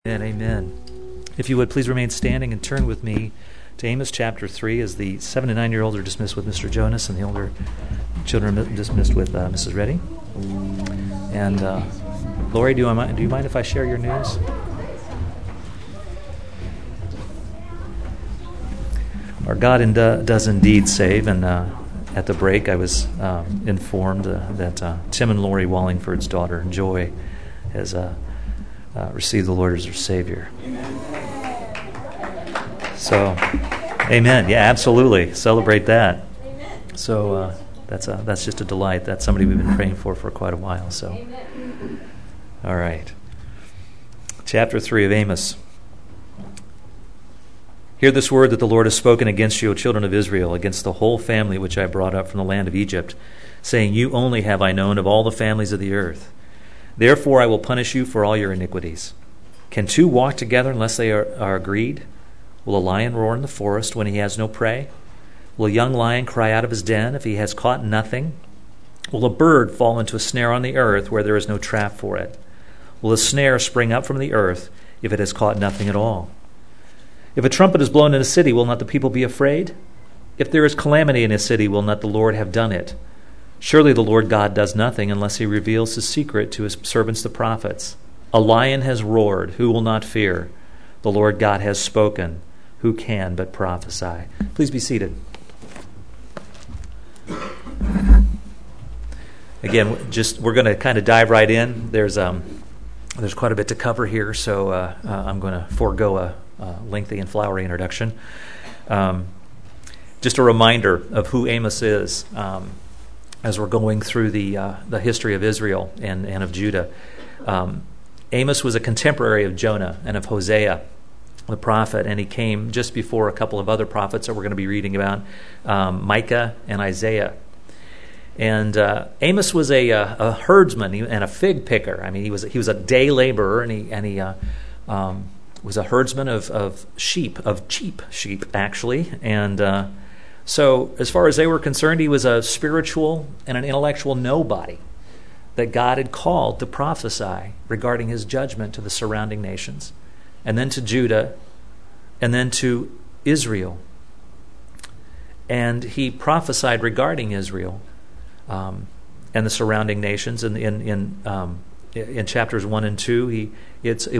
Amen, amen. If you would please remain standing and turn with me to Amos chapter 3 as the 7 to 9-year-olds are dismissed with Mr. Jonas and the older children are dismissed with Mrs. Reddy. And Lori, do you mind if I share your news? Our God does indeed save, and at the break I was informed that Tim and Lori Wallingford's daughter, Joy, has receive the Lord as their Savior. So, amen. Yeah, absolutely. Celebrate that. So that's just a delight. That's somebody we've been praying for quite a while. So, all right. Chapter 3 of Amos. Hear this word that the Lord has spoken against you, O children of Israel, against the whole family which I brought up from the land of Egypt, saying, You only have I known of all the families of the earth. Therefore I will punish you for all your iniquities. Can two walk together unless they are agreed? Will a lion roar in the forest when he has no prey? Will a young lion cry out of his den if he has caught nothing? Will a bird fall into a snare on the earth where there is no trap for it? Will a snare spring up from the earth if it has caught nothing at all? If a trumpet is blown in a city, will not the people be afraid? If there is calamity in a city, will not the Lord have done it? Surely the Lord God does nothing unless he reveals his secret to his servants the prophets. A lion has roared, who will not fear? The Lord God has spoken, who can but prophesy? Please be seated. Again, we're going to kind of dive right in. There's quite a bit to cover here, so I'm going to forego a lengthy and flowery introduction. Just a reminder of who Amos is. As we're going through the history of Israel and of Judah. Amos was a contemporary of Jonah and of Hosea, the prophet, and he came just before a couple of other prophets that we're going to be reading about, Micah and Isaiah. And Amos was a herdsman and a fig picker. I mean, he was a day laborer, and he was a herdsman of cheap sheep, actually, and so as far as they were concerned, he was a spiritual and an intellectual nobody that God had called to prophesy regarding his judgment to the surrounding nations, and then to Judah, and then to Israel. And he prophesied regarding Israel and the surrounding nations. And in chapters 1 and 2, he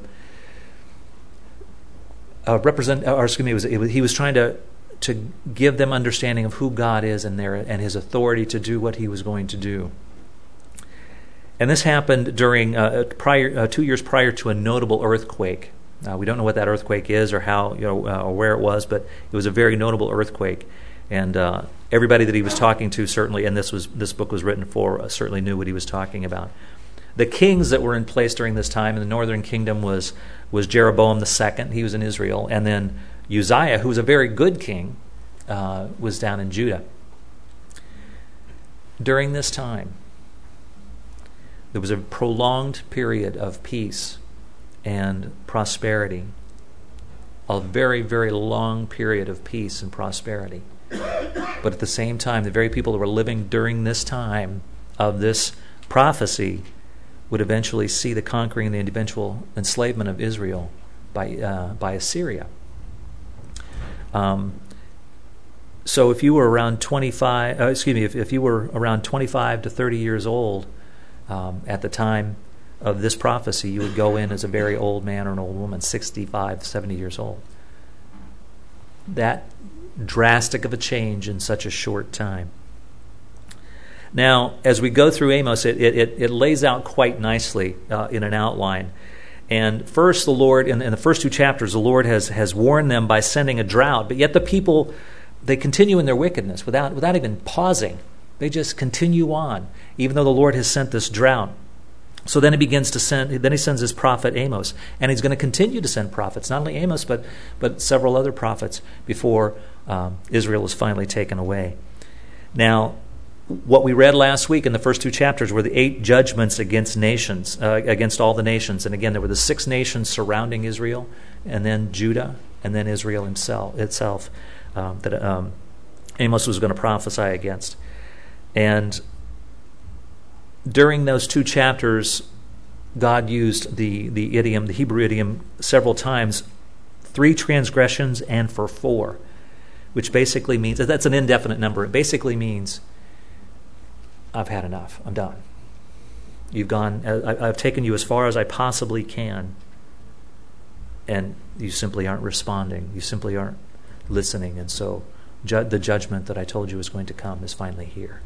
was trying to give them understanding of who God is and his authority to do what he was going to do. And this happened during 2 years prior to a notable earthquake. We don't know what that earthquake is or how, or where it was, but it was a very notable earthquake. And everybody that he was talking to certainly, and this book was written for, certainly knew what he was talking about. The kings that were in place during this time in the northern kingdom was Jeroboam II. He was in Israel, and then Uzziah, who was a very good king, was down in Judah. During this time, there was a prolonged period of peace and prosperity, a very, very long period of peace and prosperity. But at the same time, the very people that were living during this time of this prophecy would eventually see the conquering and the eventual enslavement of Israel by Assyria. So if you were around 25 to 30 years old at the time of this prophecy, you would go in as a very old man or an old woman, 65, 70 years old. That drastic of a change in such a short time. Now, as we go through Amos, it lays out quite nicely in an outline. And first, the Lord, in the first two chapters, the Lord has warned them by sending a drought. But yet the people, they continue in their wickedness without even pausing. They just continue on, even though the Lord has sent this drought. So then he sends his prophet Amos. And he's going to continue to send prophets, not only Amos, but several other prophets before Israel is finally taken away. Now, what we read last week in the first two chapters were the 8 judgments against nations, against all the nations. And again, there were the 6 nations surrounding Israel, and then Judah, and then Israel itself that Amos was going to prophesy against. And during those 2 chapters, God used the idiom, the Hebrew idiom, several times, 3 transgressions and for 4, which basically means, that's an indefinite number. It basically means, I've had enough. I'm done. You've gone, I've taken you as far as I possibly can, and you simply aren't responding. You simply aren't listening, and so the judgment that I told you was going to come is finally here.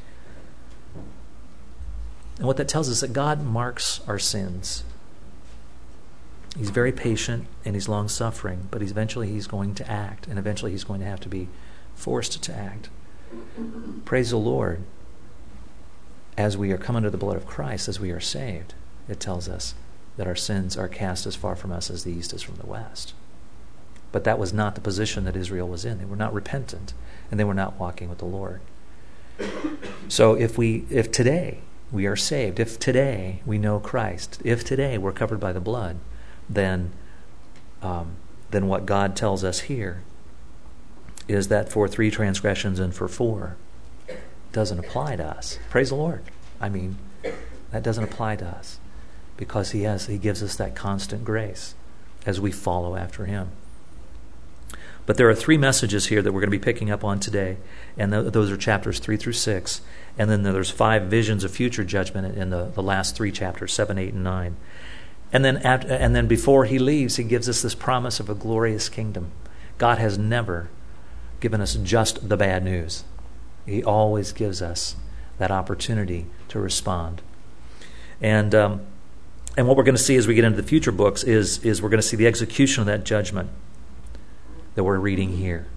And what that tells us is that God marks our sins. He's very patient and he's long-suffering, but eventually he's going to act, and eventually he's going to have to be forced to act. Praise the Lord. As we are come under the blood of Christ, as we are saved, it tells us that our sins are cast as far from us as the east is from the west. But that was not the position that Israel was in. They were not repentant, and they were not walking with the Lord. So if today we are saved, if today we know Christ, if today we're covered by the blood, then what God tells us here is that for 3 transgressions and for 4 doesn't apply to us. Praise the Lord. I mean, that doesn't apply to us because He gives us that constant grace as we follow after Him. But there are 3 messages here that we're going to be picking up on today, and those are chapters 3 through 6. And then there's 5 visions of future judgment in the last 3 chapters, 7, 8, and 9. And then before He leaves, He gives us this promise of a glorious kingdom. God has never given us just the bad news. He always gives us that opportunity to respond. And what we're going to see as we get into the future books is we're going to see the execution of that judgment that we're reading here.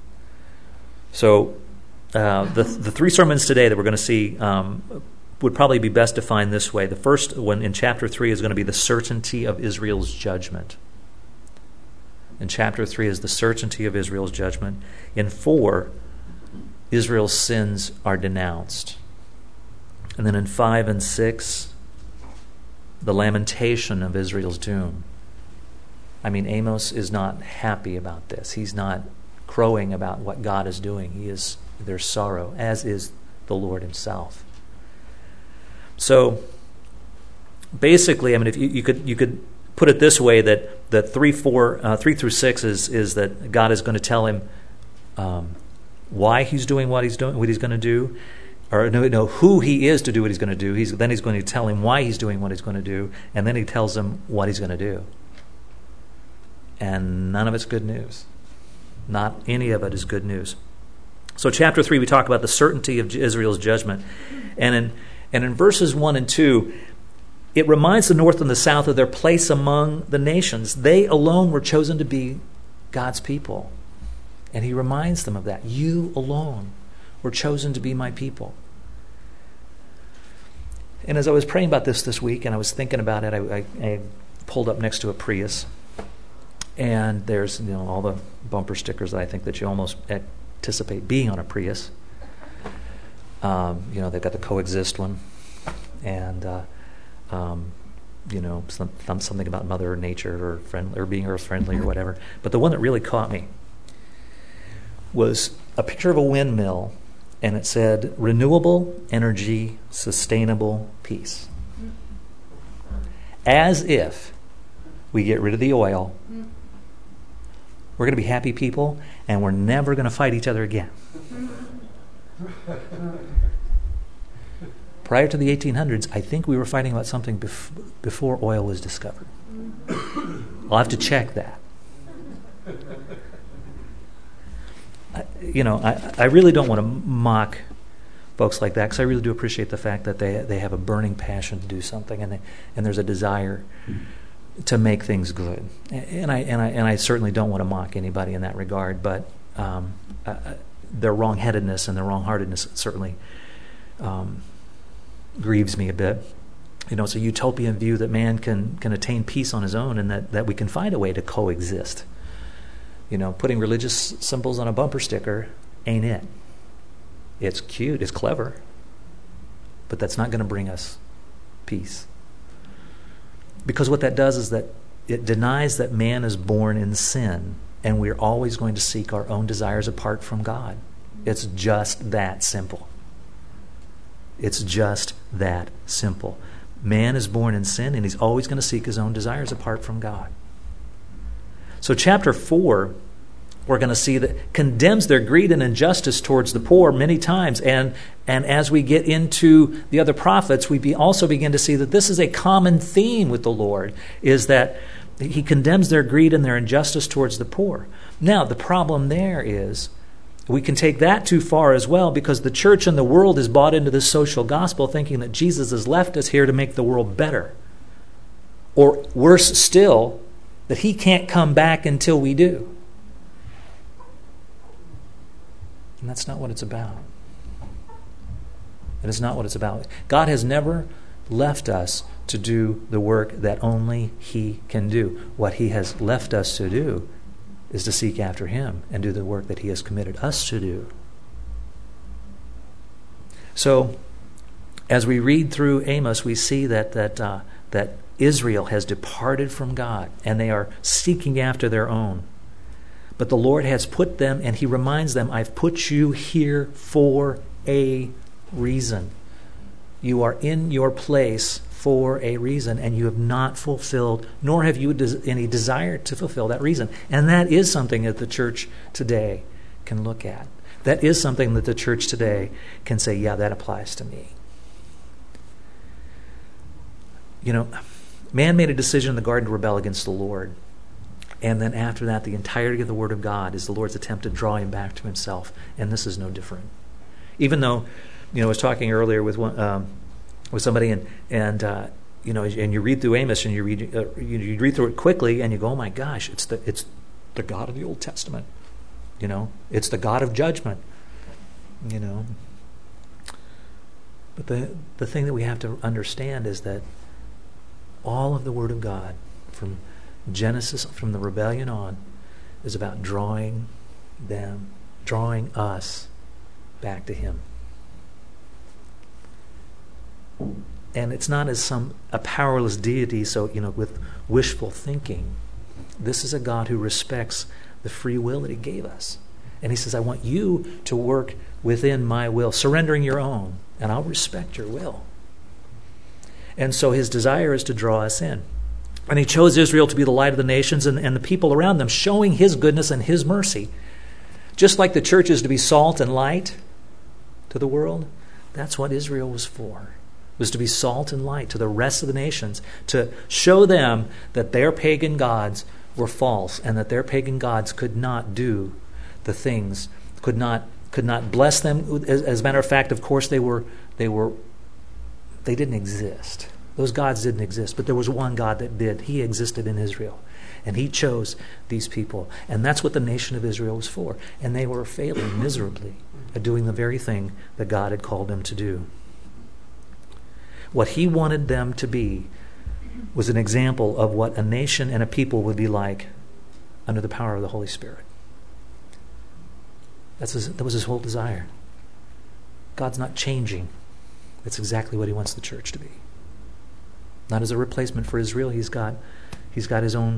So the 3 sermons today that we're going to see would probably be best defined this way. The first one in chapter 3 is going to be the certainty of Israel's judgment. In chapter 3 is the certainty of Israel's judgment. In 4, Israel's sins are denounced. And then in 5 and 6, the lamentation of Israel's doom. I mean, Amos is not happy about this. He's not crowing about what God is doing. There's sorrow, as is the Lord Himself. So, basically, I mean, if you could put it this way, that 3 through 6 is that God is going to tell him why He's doing what He's doing, what He's going to do, or no, who He is to do what He's going to do. Then He's going to tell him why He's doing what He's going to do, and then He tells him what He's going to do. And none of it's good news. Not any of it is good news. So chapter 3, we talk about the certainty of Israel's judgment. And in verses 1 and 2, it reminds the north and the south of their place among the nations. They alone were chosen to be God's people. And He reminds them of that. You alone were chosen to be my people. And as I was praying about this week, and I was thinking about it, I pulled up next to a Prius. And there's all the bumper stickers that I think that you almost anticipate being on a Prius. They've got the coexist one, and something about Mother Nature or friendly or being earth friendly or whatever. But the one that really caught me was a picture of a windmill, and it said renewable energy, sustainable peace. As if we get rid of the oil, we're going to be happy people, and we're never going to fight each other again. Prior to the 1800s, I think we were fighting about something before oil was discovered. I'll have to check that. I really don't want to mock folks like that, because I really do appreciate the fact that they have a burning passion to do something, and there's a desire to make things good. And I certainly don't want to mock anybody in that regard, but their wrong-headedness and their wrong-heartedness certainly grieves me a bit. It's a utopian view that man can attain peace on his own, and that we can find a way to coexist. Putting religious symbols on a bumper sticker ain't it. It's cute, it's clever, but that's not going to bring us peace. Because what that does is that it denies that man is born in sin, and we're always going to seek our own desires apart from God. It's just that simple. It's just that simple. Man is born in sin, and he's always going to seek his own desires apart from God. So chapter 4, we're going to see that condemns their greed and injustice towards the poor many times. And as we get into the other prophets, we also begin to see that this is a common theme with the Lord, is that he condemns their greed and their injustice towards the poor. Now, the problem there is we can take that too far as well, because the church and the world is bought into this social gospel thinking that Jesus has left us here to make the world better. Or worse still, that he can't come back until we do. And that's not what it's about. It is not what it's about. God has never left us to do the work that only he can do. What he has left us to do is to seek after him and do the work that he has committed us to do. So, as we read through Amos, we see that Israel has departed from God, and they are seeking after their own. But the Lord has put them, and he reminds them, I've put you here for a reason. You are in your place for a reason, and you have not fulfilled, nor have you any desire to fulfill that reason. And that is something that the church today can look at. That is something that the church today can say, yeah, that applies to me. You know, man made a decision in the garden to rebel against the Lord. And then after that, the entirety of the Word of God is the Lord's attempt to draw him back to himself. And this is no different. Even though, I was talking earlier with somebody, and you read through Amos, and you read through it quickly, and you go, oh my gosh, it's the God of the Old Testament. It's the God of judgment. But the thing that we have to understand is that all of the Word of God, from Genesis, from the rebellion on, is about drawing us back to him. And it's not as a powerless deity, so with wishful thinking. This is a God who respects the free will that he gave us. And he says, I want you to work within my will, surrendering your own, and I'll respect your will. And so his desire is to draw us in. And he chose Israel to be the light of the nations and the people around them, showing his goodness and his mercy. Just like the church is to be salt and light to the world, that's what Israel was for. Was to be salt and light to the rest of the nations, to show them that their pagan gods were false, and that their pagan gods could not do the things, could not bless them. As a matter of fact, of course, they didn't exist. Those gods didn't exist, but there was one God that did. He existed in Israel, and he chose these people. And that's what the nation of Israel was for. And they were failing miserably at doing the very thing that God had called them to do. What he wanted them to be was an example of what a nation and a people would be like under the power of the Holy Spirit. That was his whole desire. God's not changing. That's exactly what he wants the church to be. Not as a replacement for Israel. He's got his own,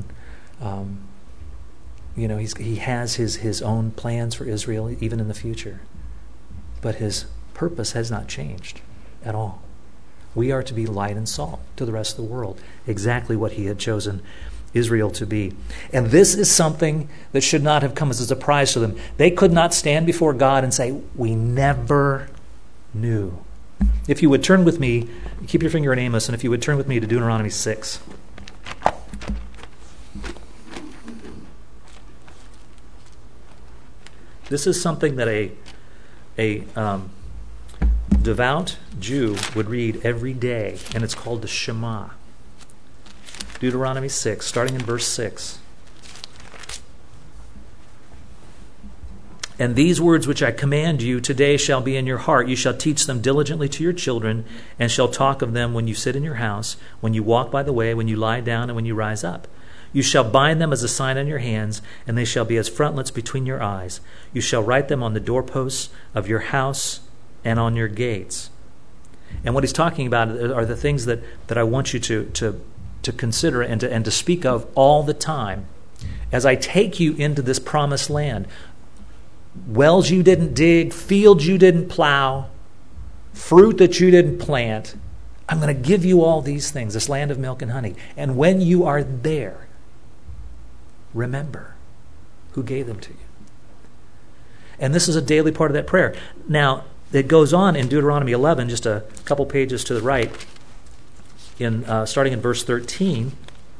he has his own plans for Israel even in the future. But his purpose has not changed at all. We are to be light and salt to the rest of the world. Exactly what he had chosen Israel to be. And this is something that should not have come as a surprise to them. They could not stand before God and say, we never knew. If you would turn with me, keep your finger in Amos, and if you would turn with me to Deuteronomy 6. This is something that a devout Jew would read every day, and it's called the Shema. Deuteronomy 6, starting in verse 6. And these words which I command you today shall be in your heart. You shall teach them diligently to your children, and shall talk of them when you sit in your house, when you walk by the way, when you lie down, and when you rise up. You shall bind them as a sign on your hands, and they shall be as frontlets between your eyes. You shall write them on the doorposts of your house and on your gates. And what he's talking about are the things that I want you to consider and to speak of all the time as I take you into this promised land. Wells you didn't dig, fields you didn't plow, fruit that you didn't plant, I'm going to give you all these things, this land of milk and honey. And when you are there, remember who gave them to you. And this is a daily part of that prayer. Now, it goes on in Deuteronomy 11, just a couple pages to the right, starting in verse 13.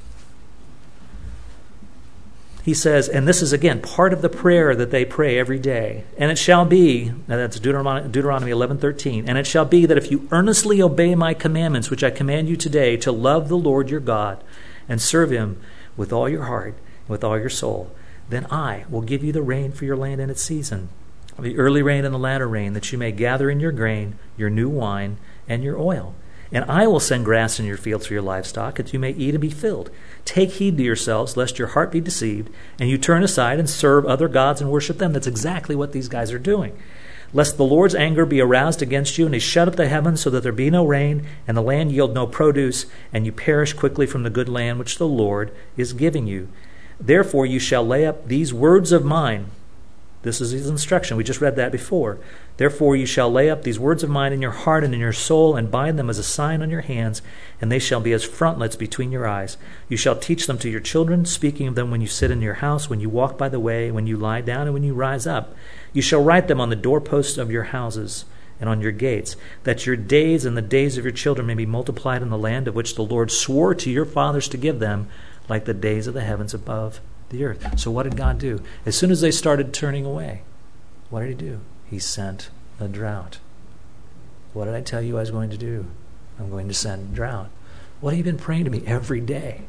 He says, and this is again part of the prayer that they pray every day. And it shall be, now that's Deuteronomy 11:13, and it shall be that if you earnestly obey my commandments, which I command you today, to love the Lord your God and serve him with all your heart and with all your soul, then I will give you the rain for your land in its season, the early rain and the latter rain, that you may gather in your grain, your new wine, and your oil. And I will send grass in your fields for your livestock, that you may eat and be filled. Take heed to yourselves, lest your heart be deceived, and you turn aside and serve other gods and worship them. That's exactly what these guys are doing. Lest the Lord's anger be aroused against you, and he shut up the heavens so that there be no rain, and the land yield no produce, and you perish quickly from the good land which the Lord is giving you. Therefore you shall lay up these words of mine. This is his instruction. We just read that before. Therefore you shall lay up these words of mine in your heart and in your soul, and bind them as a sign on your hands, and they shall be as frontlets between your eyes. You shall teach them to your children, speaking of them when you sit in your house, when you walk by the way, when you lie down, and when you rise up. You shall write them on the doorposts of your houses and on your gates, that your days and the days of your children may be multiplied in the land of which the Lord swore to your fathers to give them, like the days of the heavens above the earth. So what did God do? As soon as they started turning away, what did he do? He sent a drought. What did I tell you I was going to do? I'm going to send a drought. What have you been praying to me every day?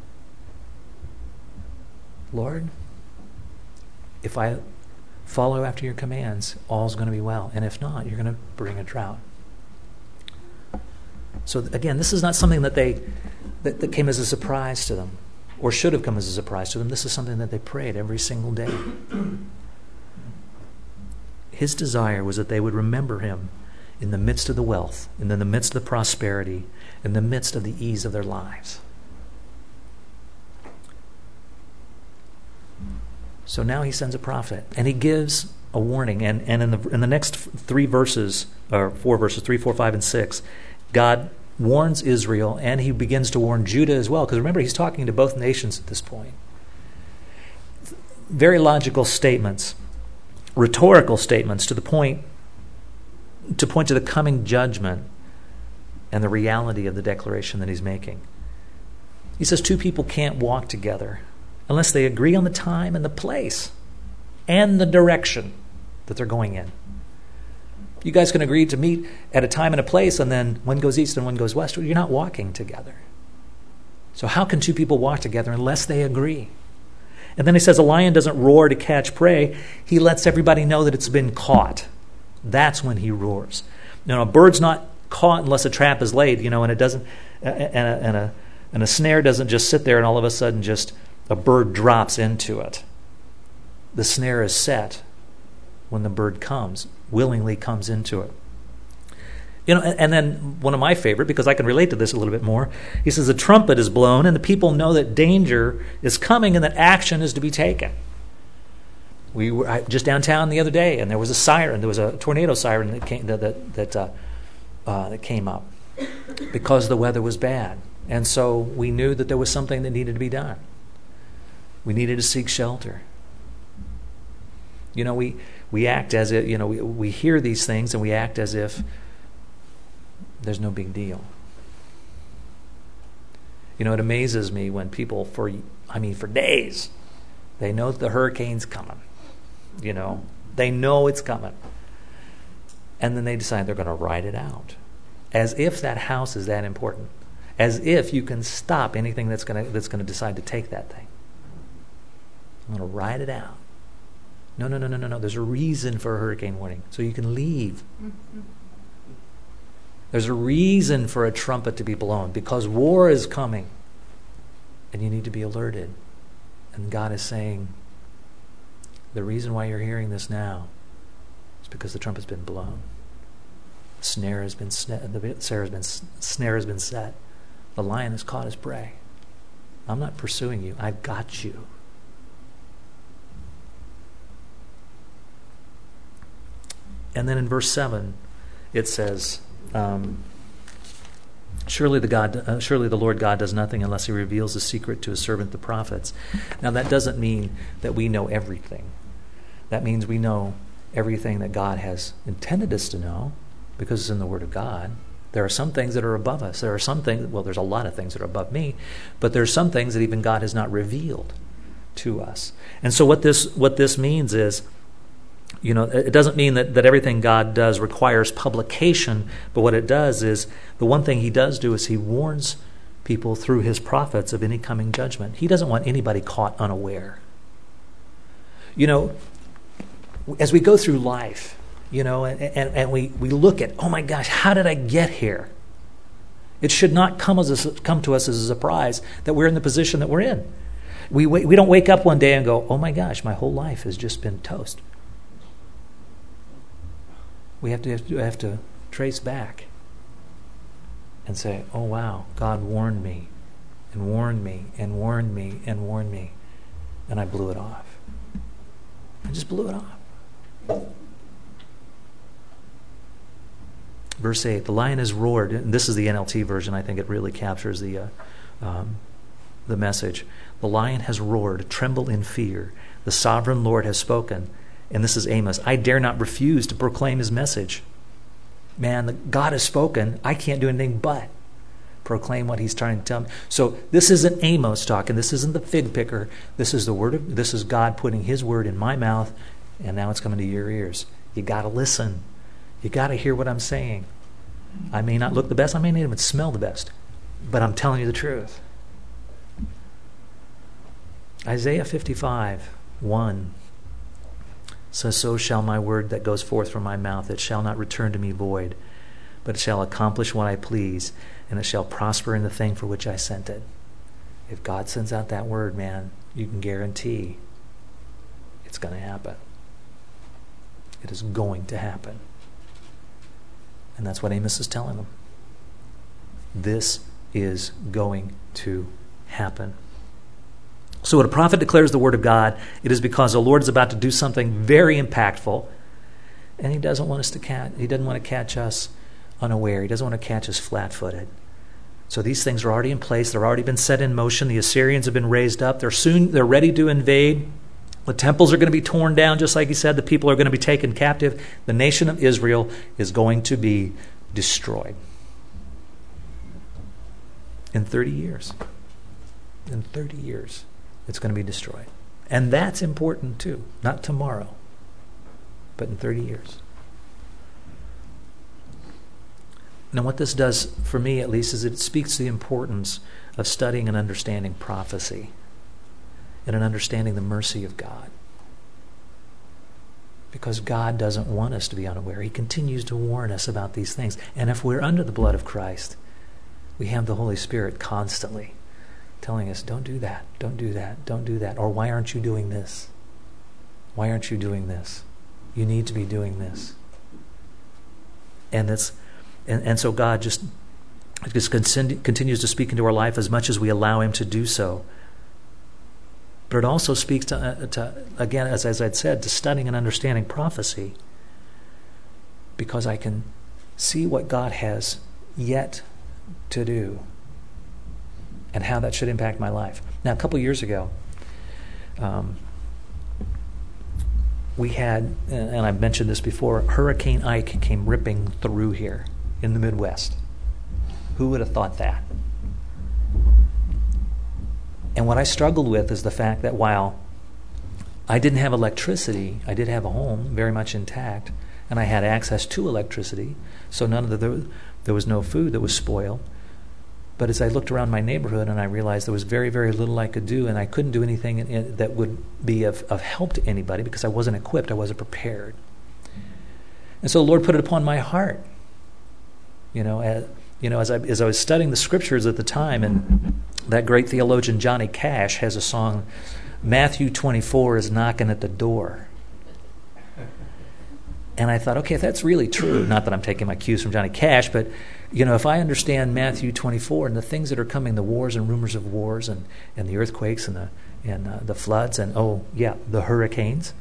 Lord, if I follow after your commands, all's going to be well. And if not, you're going to bring a drought. So again, this is not something that that came as a surprise to them, or should have come as a surprise to them. This is something that they prayed every single day. His desire was that they would remember him in the midst of the wealth, and in the midst of the prosperity, in the midst of the ease of their lives. So now he sends a prophet, and he gives a warning. And in the next 3 verses, or 4 verses, 3, 4, 5, and 6, God warns Israel, and he begins to warn Judah as well. Because remember, he's talking to both nations at this point. Very logical statements, rhetorical statements to point to the coming judgment and the reality of the declaration that he's making. He says 2 people can't walk together unless they agree on the time and the place and the direction that they're going in. You guys can agree to meet at a time and a place, and then one goes east and one goes west. You're not walking together. So how can 2 people walk together unless they agree? And then he says a lion doesn't roar to catch prey. He lets everybody know that it's been caught. That's when he roars. A bird's not caught unless a trap is laid, and it doesn't, and a snare doesn't just sit there and all of a sudden just a bird drops into it. The snare is set when the bird willingly comes into it. And then one of my favorite, because I can relate to this a little bit more, he says the trumpet is blown and the people know that danger is coming and that action is to be taken. We were just downtown the other day, and there was a siren. There was a tornado siren that came up because the weather was bad, and so we knew that there was something that needed to be done. We needed to seek shelter. We act as if we hear these things and we act as if there's no big deal. It amazes me when people for days, they know the hurricane's coming. They know it's coming. And then they decide they're going to ride it out. As if that house is that important. As if you can stop anything that's going to decide to take that thing. I'm going to ride it out. No. There's a reason for a hurricane warning. So you can leave. There's a reason for a trumpet to be blown. Because war is coming. And you need to be alerted. And God is saying, the reason why you're hearing this now is because the trumpet's been blown. The snare has been set. The lion has caught his prey. I'm not pursuing you. I've got you. And then in verse 7, it says, Surely the Lord God does nothing unless he reveals his secret to his servant the prophets. Now that doesn't mean that we know everything. That means we know everything that God has intended us to know because it's in the Word of God. There are some things that are above us. There are some things, well, there's a lot of things that are above me, but there's some things that even God has not revealed to us. And so what this means is, it doesn't mean that everything God does requires publication, but what it does is, the one thing he does do is he warns people through his prophets of any coming judgment. He doesn't want anybody caught unaware. As we go through life, and we look at, oh my gosh, how did I get here? It should not come to us as a surprise that we're in the position that we're in. We don't wake up one day and go, oh my gosh, my whole life has just been toast. We have to trace back and say, oh wow, God warned me and warned me and warned me and warned me, and I blew it off. I just blew it off. Verse 8, the lion has roared, and this is the NLT version. I think it really captures the message. The lion has roared, tremble in fear. The sovereign Lord has spoken. And this is Amos. I dare not refuse to proclaim his message. Man, God has spoken. I can't do anything but proclaim what he's trying to tell me. So this isn't Amos talking. This isn't the fig picker. This is this is God putting his word in my mouth, and now it's coming to your ears. You got to listen. You got to hear what I'm saying. I may not look the best. I may not even smell the best, but I'm telling you the truth. Isaiah 55:1 says, so shall my word that goes forth from my mouth, it shall not return to me void, but it shall accomplish what I please, and it shall prosper in the thing for which I sent it. If God sends out that word, man, you can guarantee it's going to happen. It is going to happen. And that's what Amos is telling them. This is going to happen. So when a prophet declares the word of God, it is because the Lord is about to do something very impactful, and he doesn't want to catch us unaware. He doesn't want to catch us flat-footed. So these things are already in place. They've already been set in motion. The Assyrians have been raised up. They're ready to invade. The temples are going to be torn down, just like he said. The people are going to be taken captive. The nation of Israel is going to be destroyed in 30 years. In 30 years. It's going to be destroyed. And that's important too. Not tomorrow, but in 30 years. Now what this does, for me at least, is it speaks to the importance of studying and understanding prophecy and in understanding the mercy of God. Because God doesn't want us to be unaware. He continues to warn us about these things. And if we're under the blood of Christ, we have the Holy Spirit constantly telling us, don't do that, don't do that, don't do that. Or why aren't you doing this? Why aren't you doing this? You need to be doing this. And so God just continues to speak into our life as much as we allow him to do so. But it also speaks to again, as I'd said, to studying and understanding prophecy, because I can see what God has yet to do and how that should impact my life. Now, a couple years ago, we had, and I've mentioned this before, Hurricane Ike came ripping through here in the Midwest. Who would have thought that? And what I struggled with is the fact that while I didn't have electricity, I did have a home very much intact, and I had access to electricity, so there was no food that was spoiled. But as I looked around my neighborhood and I realized there was very, very little I could do, and I couldn't do anything that would be of help to anybody because I wasn't equipped, I wasn't prepared. And so the Lord put it upon my heart. As I was studying the scriptures at the time, and that great theologian Johnny Cash has a song, Matthew 24 is knocking at the door. And I thought, okay, if that's really true, not that I'm taking my cues from Johnny Cash, but if I understand Matthew 24 and the things that are coming, the wars and rumors of wars and the earthquakes and the floods and, the hurricanes,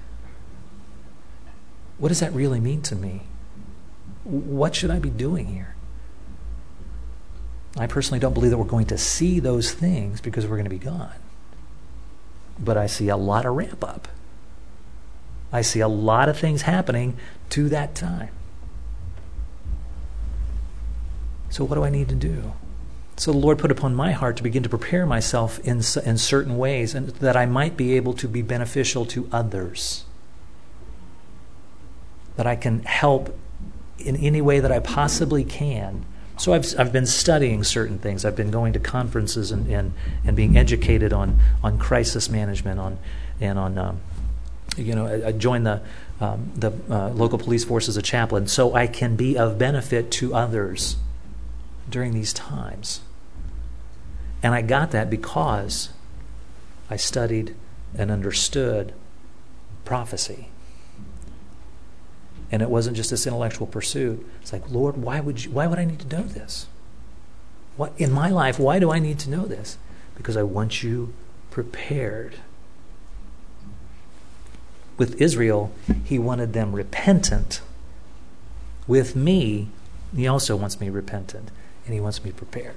what does that really mean to me? What should I be doing here? I personally don't believe that we're going to see those things because we're going to be gone. But I see a lot of ramp up. I see a lot of things happening to that time. So what do I need to do? So the Lord put upon my heart to begin to prepare myself in certain ways, and that I might be able to be beneficial to others. That I can help in any way that I possibly can. So I've been studying certain things. I've been going to conferences and being educated on crisis management, I joined the local police force as a chaplain, so I can be of benefit to others during these times. And I got that because I studied and understood prophecy. And it wasn't just this intellectual pursuit. It's like, Lord, why would I need to know this? What in my life, why do I need to know this? Because I want you prepared. With Israel, he wanted them repentant. With me, he also wants me repentant, and he wants me prepared.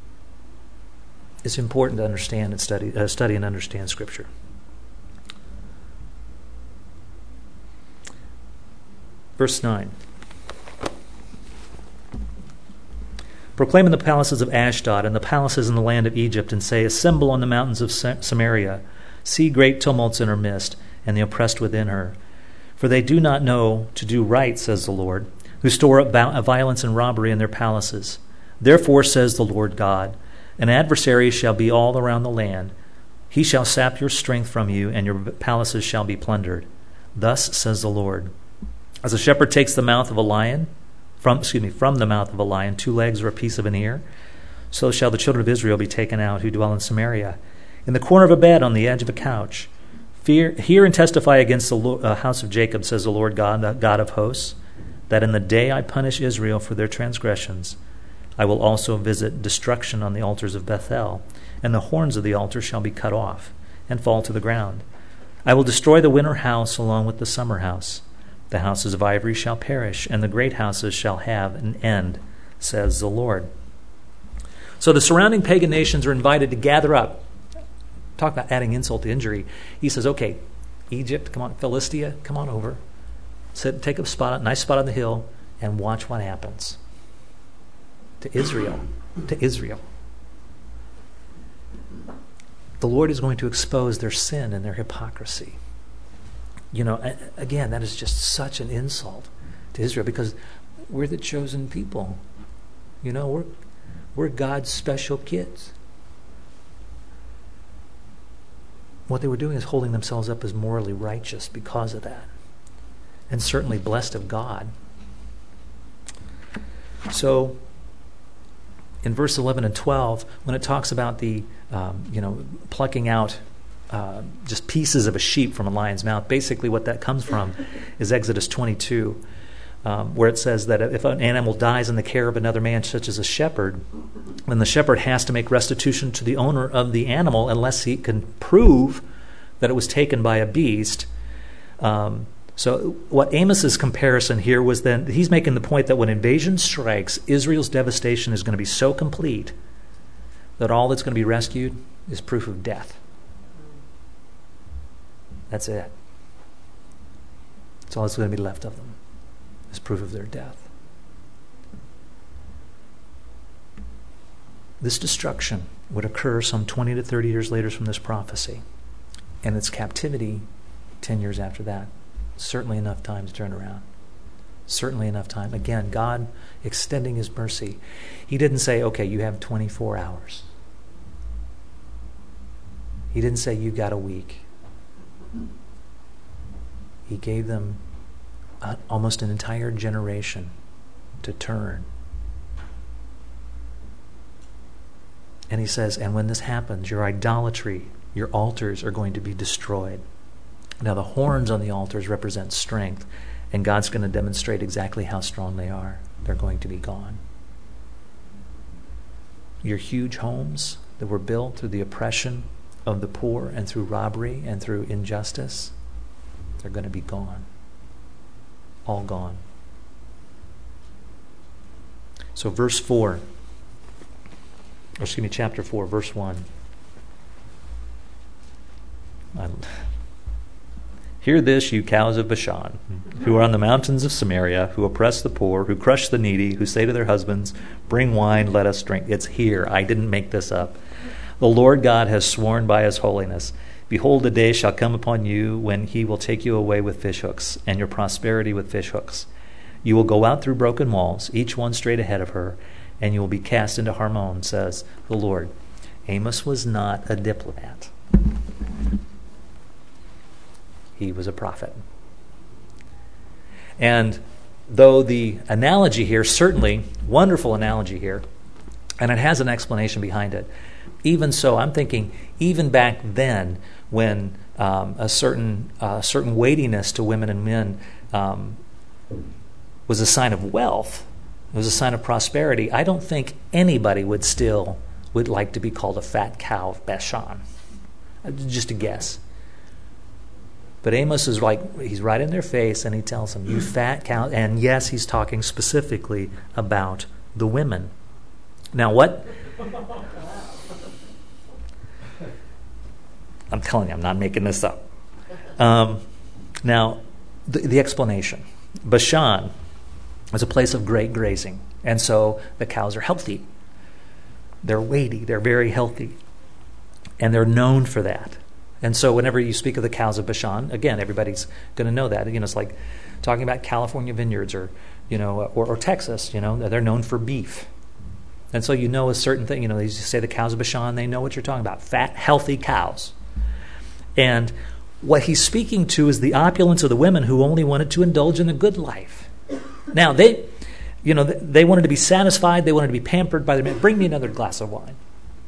It's important to understand and study and understand Scripture. Verse 9. Proclaim in the palaces of Ashdod and the palaces in the land of Egypt, and say, assemble on the mountains of Samaria. See great tumults in her midst, and the oppressed within her. For they do not know to do right, says the Lord, who store up violence and robbery in their palaces. Therefore, says the Lord God, an adversary shall be all around the land. He shall sap your strength from you, and your palaces shall be plundered. Thus says the Lord. As a shepherd takes the mouth of a lion, from the mouth of a lion, 2 legs or a piece of an ear, so shall the children of Israel be taken out who dwell in Samaria. In the corner of a bed, on the edge of a couch. Hear and testify against the house of Jacob, says the Lord God, the God of hosts, that in the day I punish Israel for their transgressions, I will also visit destruction on the altars of Bethel, and the horns of the altar shall be cut off and fall to the ground. I will destroy the winter house along with the summer house. The houses of ivory shall perish, and the great houses shall have an end, says the Lord. So the surrounding pagan nations are invited to gather up. Talk about adding insult to injury. He says, okay, Egypt, come on, Philistia, come on over. Take a nice spot on the hill, and watch what happens. To Israel. The Lord is going to expose their sin and their hypocrisy. Again, that is just such an insult to Israel, because we're the chosen people. We're God's special kids. What they were doing is holding themselves up as morally righteous because of that, and certainly blessed of God. So, in verse 11 and 12, when it talks about the, plucking out just pieces of a sheep from a lion's mouth, basically what that comes from is Exodus 22, where it says that if an animal dies in the care of another man, such as a shepherd, then the shepherd has to make restitution to the owner of the animal unless he can prove that it was taken by a beast. So what Amos's comparison here was, then he's making the point that when invasion strikes, Israel's devastation is going to be so complete that all that's going to be rescued is proof of death. That's it. That's all that's going to be left of them, is proof of their death. This destruction would occur some 20 to 30 years later from this prophecy, and its captivity 10 years after that. Certainly enough time to turn around. Certainly enough time. Again, God extending His mercy. He didn't say, okay, you have 24 hours. He didn't say, you got a week. He gave them almost an entire generation to turn. And He says, and when this happens, your idolatry, your altars are going to be destroyed. Now the horns on the altars represent strength, and God's going to demonstrate exactly how strong they are. They're going to be gone. Your huge homes that were built through the oppression of the poor and through robbery and through injustice, they're going to be gone. All gone. So verse 4. chapter 4, verse 1. Hear this, you cows of Bashan, who are on the mountains of Samaria, who oppress the poor, who crush the needy, who say to their husbands, bring wine, let us drink. It's here. I didn't make this up. The Lord God has sworn by his holiness. Behold, the day shall come upon you when he will take you away with fishhooks, and your prosperity with fishhooks. You will go out through broken walls, each one straight ahead of her, and you will be cast into Harmon, says the Lord. Amos was not a diplomat. He was a prophet. And though the analogy here, certainly, wonderful analogy here, and it has an explanation behind it, even so, I'm thinking, even back then, when a certain weightiness to women and men was a sign of wealth, it was a sign of prosperity, I don't think anybody would like to be called a fat cow of Bashan. Just a guess. But Amos is he's right in their face, and he tells them, you fat cow. And yes, he's talking specifically about the women. Now what? I'm telling you, I'm not making this up. Now, the explanation. Bashan is a place of great grazing. And so the cows are healthy. They're weighty. They're very healthy. And they're known for that. And so whenever you speak of the cows of Bashan, again, everybody's going to know that. It's like talking about California vineyards or Texas, they're known for beef. And so a certain thing, they just say the cows of Bashan, they know what you're talking about. Fat, healthy cows. And what he's speaking to is the opulence of the women who only wanted to indulge in the good life. Now, they wanted to be satisfied. They wanted to be pampered by their men. Bring me another glass of wine.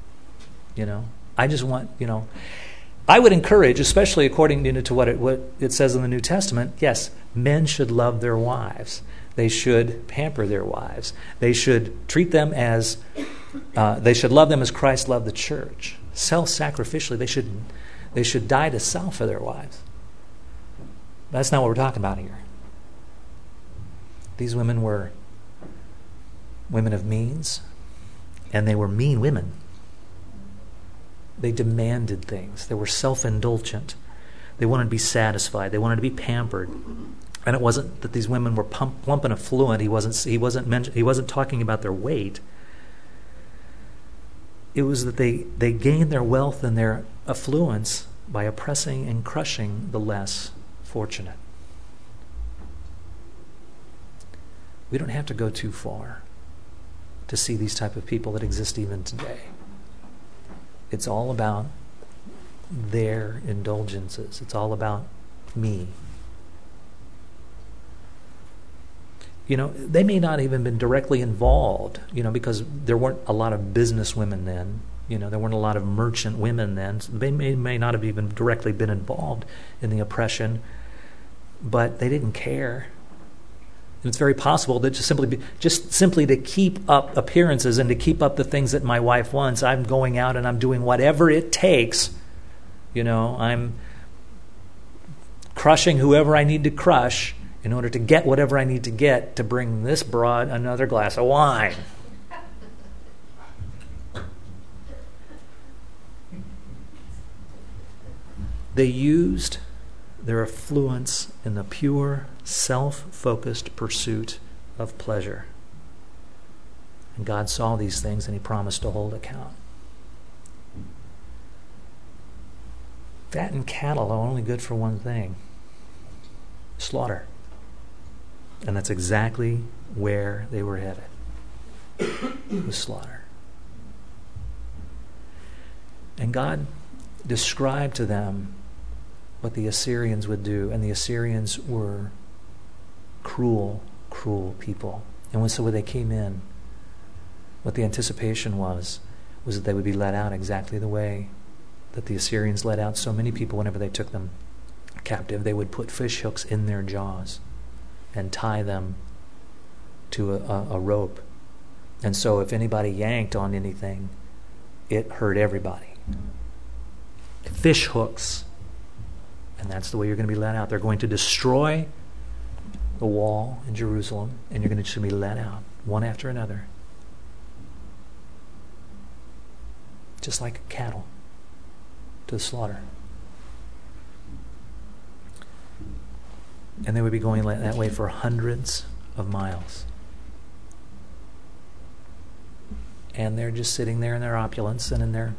I just want, I would encourage, especially according to what it says in the New Testament, yes, men should love their wives. They should pamper their wives. They should treat them as, they should love them as Christ loved the church. Self-sacrificially, they should die to self for their wives. That's not what we're talking about here. These women were women of means, and they were mean women. They demanded things. They were self-indulgent. They wanted to be satisfied. They wanted to be pampered. And it wasn't that these women were plump and affluent. He wasn't talking about their weight. It was that they gained their wealth and their affluence by oppressing and crushing the less fortunate. We don't have to go too far to see these type of people that exist even today. It's all about their indulgences. It's all about me. They may not even been directly involved, because there weren't a lot of business women then. There weren't a lot of merchant women then. So they may not have even directly been involved in the oppression, but they didn't care. And it's very possible that just simply to keep up appearances and to keep up the things that my wife wants, I'm going out and I'm doing whatever it takes. I'm crushing whoever I need to crush in order to get whatever I need to get to bring this broad another glass of wine. They used their affluence in the pure, self-focused pursuit of pleasure. And God saw these things and he promised to hold account. Fattened cattle are only good for one thing: slaughter. And that's exactly where they were headed. The slaughter. And God described to them what the Assyrians would do. And the Assyrians were cruel, cruel people. And so when they came in, what the anticipation was that they would be let out exactly the way that the Assyrians let out so many people whenever they took them captive. They would put fish hooks in their jaws and tie them to a rope. And so if anybody yanked on anything, it hurt everybody. Fish hooks. And that's the way you're going to be let out. They're going to destroy the wall in Jerusalem, and you're going to just be let out, one after another. just like cattle to the slaughter. And they would be going that way for hundreds of miles. And they're just sitting there in their opulence and in their,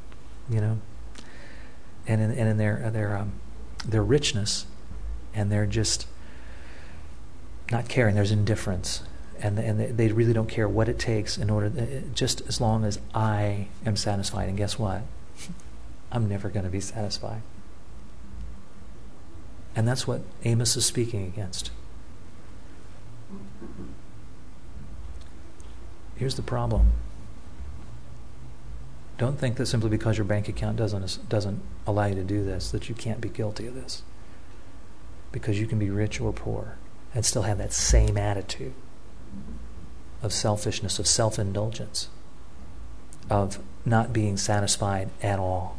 and in their richness, and they're just not caring. There's indifference, and they really don't care what it takes in order, just as long as I am satisfied. And guess what? I'm never going to be satisfied. And that's what Amos is speaking against. Here's the problem. Don't think that simply because your bank account doesn't allow you to do this, that you can't be guilty of this. Because you can be rich or poor and still have that same attitude of selfishness, of self-indulgence, of not being satisfied at all.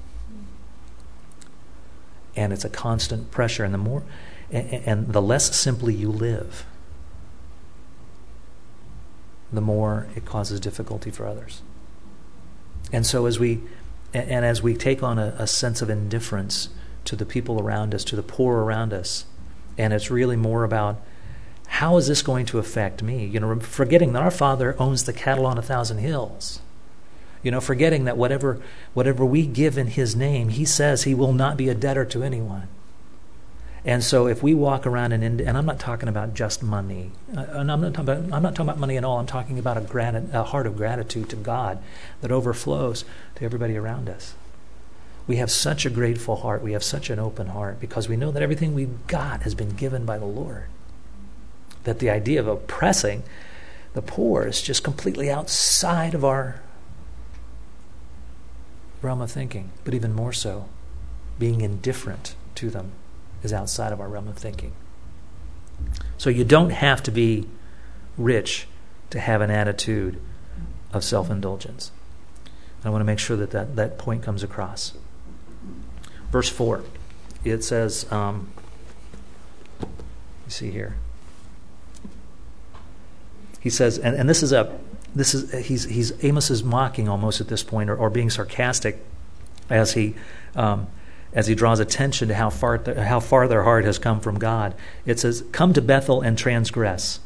And it's a constant pressure, and the less simply you live, the more it causes difficulty for others. And so as we take on a sense of indifference to the people around us, to the poor around us, and it's really more about, how is this going to affect me? Forgetting that our Father owns the cattle on 1,000 hills. Forgetting that whatever we give in His name, He says He will not be a debtor to anyone. And so if we walk around and I'm not talking about just money. I'm not talking about money at all. I'm talking about a heart of gratitude to God that overflows to everybody around us. We have such a grateful heart. We have such an open heart because we know that everything we've got has been given by the Lord. That the idea of oppressing the poor is just completely outside of our realm of thinking. But even more so, being indifferent to them is outside of our realm of thinking. So you don't have to be rich to have an attitude of self-indulgence. I want to make sure that point comes across. Verse 4, it says, you see here. He says, and Amos is mocking almost at this point, or being sarcastic as he draws attention to how far their heart has come from God. It says, "Come to Bethel and transgress.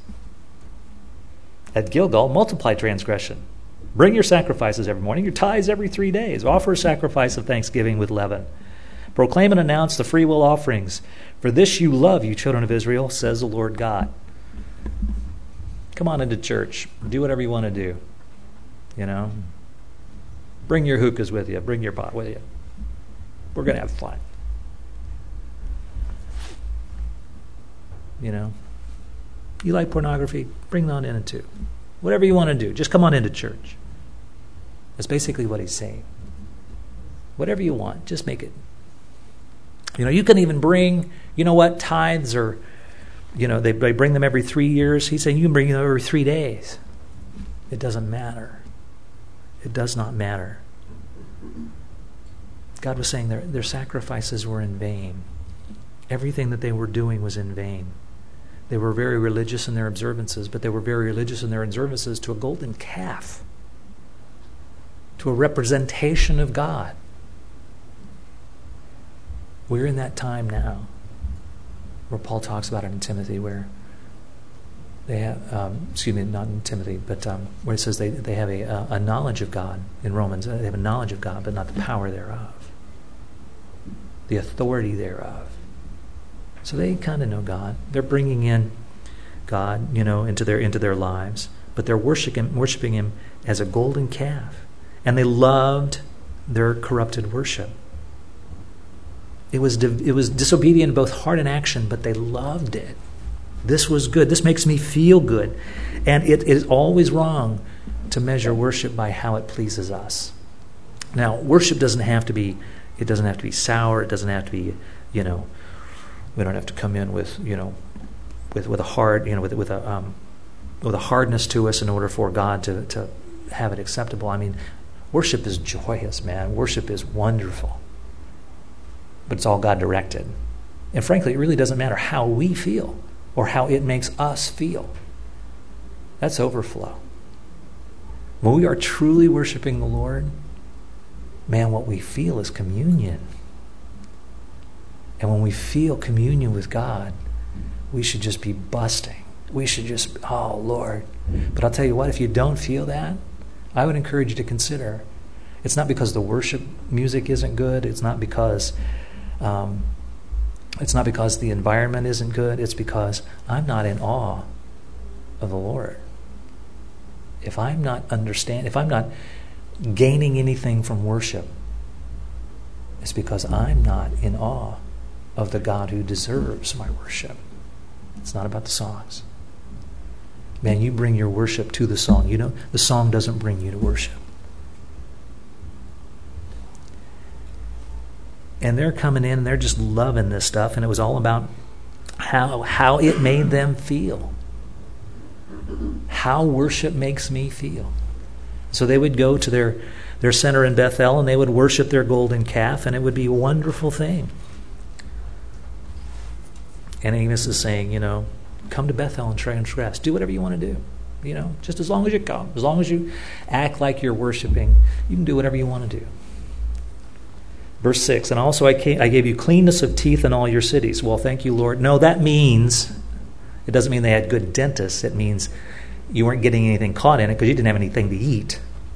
At Gilgal, multiply transgression. Bring your sacrifices every morning, your tithes every 3 days. Offer a sacrifice of thanksgiving with leaven. Proclaim and announce the freewill offerings. For this you love, you children of Israel, says the Lord God." Come on into church. Do whatever you want to do. Bring your hookahs with you. Bring your pot with you. We're going to have fun. You like pornography? Bring that in too. Whatever you want to do, just come on into church. That's basically what he's saying. Whatever you want, just make it. You can even bring, tithes are, they bring them every 3 years. He's saying you can bring them every 3 days. It doesn't matter. It does not matter. God was saying their sacrifices were in vain. Everything that they were doing was in vain. They were very religious in their observances, but they were very religious in their observances to a golden calf, to a representation of God. We're in that time now where Paul talks about it in Timothy, where they have, not in Timothy, but where it says they have a knowledge of God in Romans. They have a knowledge of God, but not the power thereof, the authority thereof. So they kind of know God. They're bringing in God, into their lives, but they're worshiping Him as a golden calf, and they loved their corrupted worship. It was disobedient in both heart and action, but they loved it. This was good. This makes me feel good. And it is always wrong to measure worship by how it pleases us. Now, worship doesn't have to be sour. It doesn't have to be, we don't have to come in with a hard, with a hardness to us in order for God to have it acceptable. I mean, worship is joyous, man. Worship is wonderful. But it's all God directed. And frankly, it really doesn't matter how we feel or how it makes us feel. That's overflow. When we are truly worshiping the Lord, man, what we feel is communion. And when we feel communion with God, we should just be busting. We should just, oh, Lord. But I'll tell you what, if you don't feel that, I would encourage you to consider. It's not because the worship music isn't good. It's not because the environment isn't good. It's because I'm not in awe of the Lord. If I'm not gaining anything from worship, it's because I'm not in awe of the God who deserves my worship. It's not about the songs. Man, you bring your worship to the song. You know, the song doesn't bring you to worship. And they're coming in and they're just loving this stuff, and it was all about how it made them feel. How worship makes me feel. So they would go to their center in Bethel and they would worship their golden calf, and it would be a wonderful thing. And Amos is saying, come to Bethel and transgress. Do whatever you want to do. Just as long as you come. As long as you act like you're worshiping, you can do whatever you want to do. Verse 6, and also I gave you cleanness of teeth in all your cities. Well, thank you, Lord. No, that means, it doesn't mean they had good dentists. It means you weren't getting anything caught in it because you didn't have anything to eat.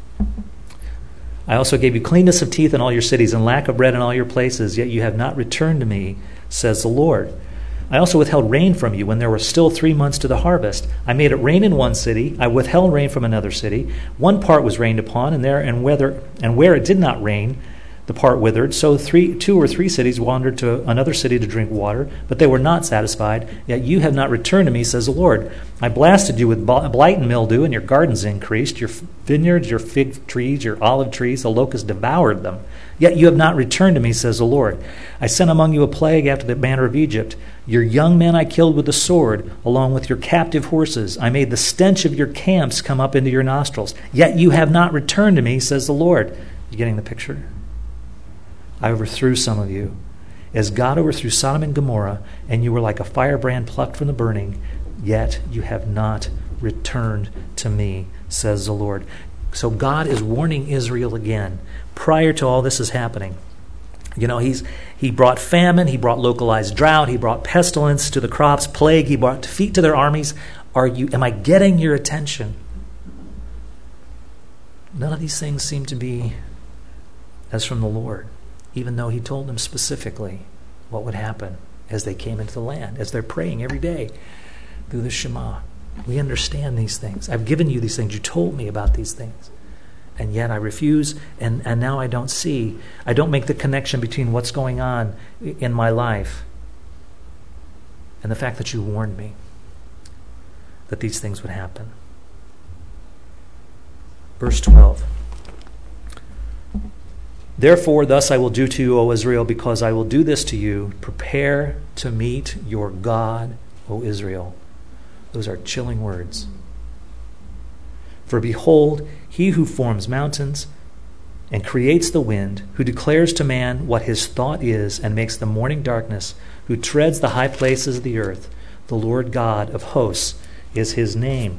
I also gave you cleanness of teeth in all your cities and lack of bread in all your places, yet you have not returned to me, says the Lord. I also withheld rain from you when there were still 3 months to the harvest. I made it rain in one city. I withheld rain from another city. One part was rained upon, and where it did not rain, the part withered. So 2 or 3 cities wandered to another city to drink water, but they were not satisfied. Yet you have not returned to me, says the Lord. I blasted you with blight and mildew, and your gardens increased. Your vineyards, your fig trees, your olive trees, the locust devoured them. Yet you have not returned to me, says the Lord. I sent among you a plague after the manner of Egypt. Your young men I killed with the sword, along with your captive horses. I made the stench of your camps come up into your nostrils. Yet you have not returned to me, says the Lord. You getting the picture? I overthrew some of you, as God overthrew Sodom and Gomorrah, and you were like a firebrand plucked from the burning, yet you have not returned to me, says the Lord. So God is warning Israel again, prior to all this is happening. He brought famine, he brought localized drought, he brought pestilence to the crops, plague, he brought defeat to their armies. Am I getting your attention? None of these things seem to be as from the Lord, even though he told them specifically what would happen as they came into the land, as they're praying every day through the Shema. We understand these things. I've given you these things. You told me about these things. And yet I refuse, and now I don't see. I don't make the connection between what's going on in my life and the fact that you warned me that these things would happen. Verse 12. Therefore, thus I will do to you, O Israel, because I will do this to you. Prepare to meet your God, O Israel. Those are chilling words. For behold, he who forms mountains and creates the wind, who declares to man what his thought is and makes the morning darkness, who treads the high places of the earth, the Lord God of hosts is his name.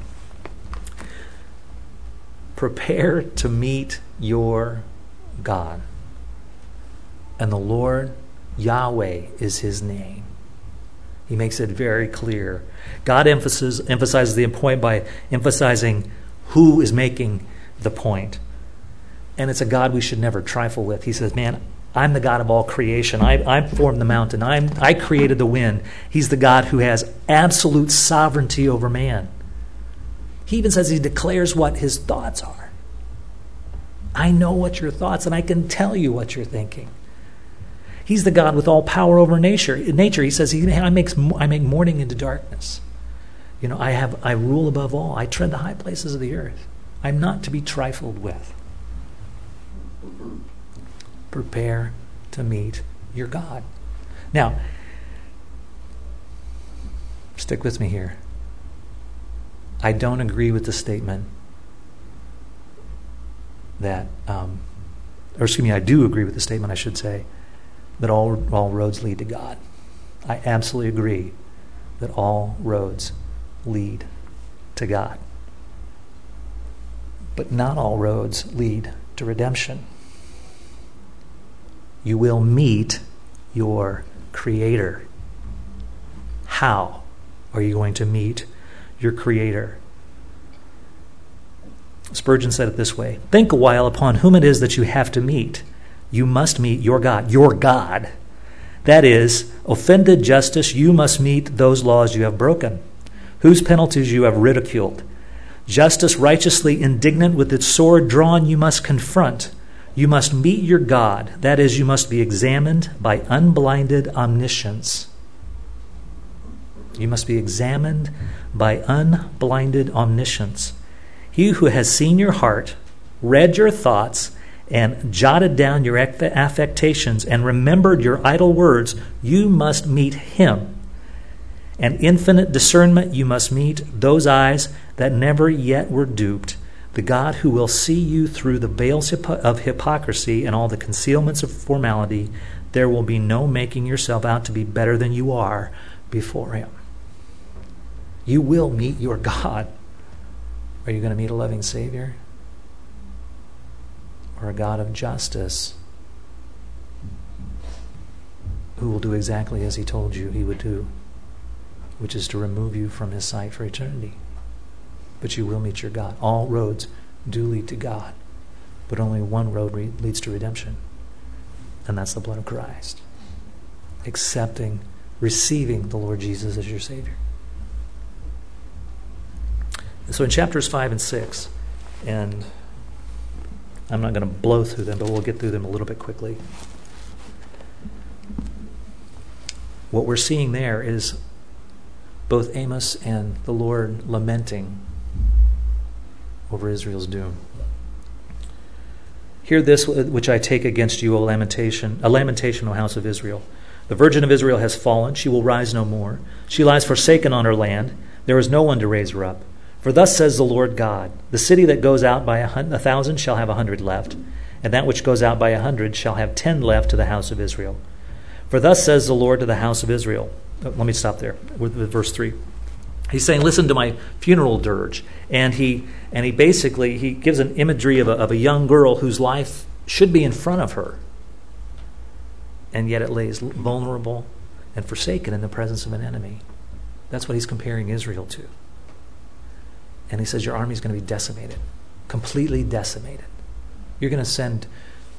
Prepare to meet your God. And the Lord, Yahweh, is his name. He makes it very clear. God emphasizes the point by emphasizing who is making the point. And it's a God we should never trifle with. He says, man, I'm the God of all creation. I formed the mountain. I created the wind. He's the God who has absolute sovereignty over man. He even says he declares what his thoughts are. I know what your thoughts, and I can tell you what you're thinking. He's the God with all power over nature. He says, I make morning into darkness. I rule above all. I tread the high places of the earth. I'm not to be trifled with. Prepare to meet your God. Now, stick with me here. I don't agree with the statement that, I do agree with the statement, I should say, that all roads lead to God. I absolutely agree that all roads lead to God. But not all roads lead to redemption. You will meet your Creator. How are you going to meet your Creator? Spurgeon said it this way: think a while upon whom it is that you have to meet. You must meet your God. Your God. That is, offended justice, you must meet those laws you have broken, whose penalties you have ridiculed. Justice, righteously indignant with its sword drawn, you must confront. You must meet your God. That is, you must be examined by unblinded omniscience. You must be examined by unblinded omniscience. He who has seen your heart, read your thoughts, and jotted down your affectations and remembered your idle words, you must meet him. And infinite discernment, you must meet those eyes that never yet were duped, the God who will see you through the veils of hypocrisy and all the concealments of formality. There will be no making yourself out to be better than you are before him. You will meet your God. Are you going to meet a loving Savior? Or a God of justice who will do exactly as he told you he would do, which is to remove you from his sight for eternity? But you will meet your God. All roads do lead to God, but only one road leads to redemption, and that's the blood of Christ. Accepting, receiving the Lord Jesus as your Savior. So in chapters 5 and 6, and I'm not going to blow through them, but we'll get through them a little bit quickly. What we're seeing there is both Amos and the Lord lamenting over Israel's doom. Hear this, which I take against you, a lamentation, O house of Israel. The virgin of Israel has fallen, she will rise no more. She lies forsaken on her land, there is no one to raise her up. For thus says the Lord God, the city that goes out by 1,000 shall have 100 left, and that which goes out by 100 shall have 10 left to the house of Israel. For thus says the Lord to the house of Israel. Let me stop there with verse 3. He's saying, listen to my funeral dirge. And he basically gives an imagery of a young girl whose life should be in front of her. And yet it lays vulnerable and forsaken in the presence of an enemy. That's what he's comparing Israel to. And he says, your army is going to be decimated, completely decimated. You're going to send,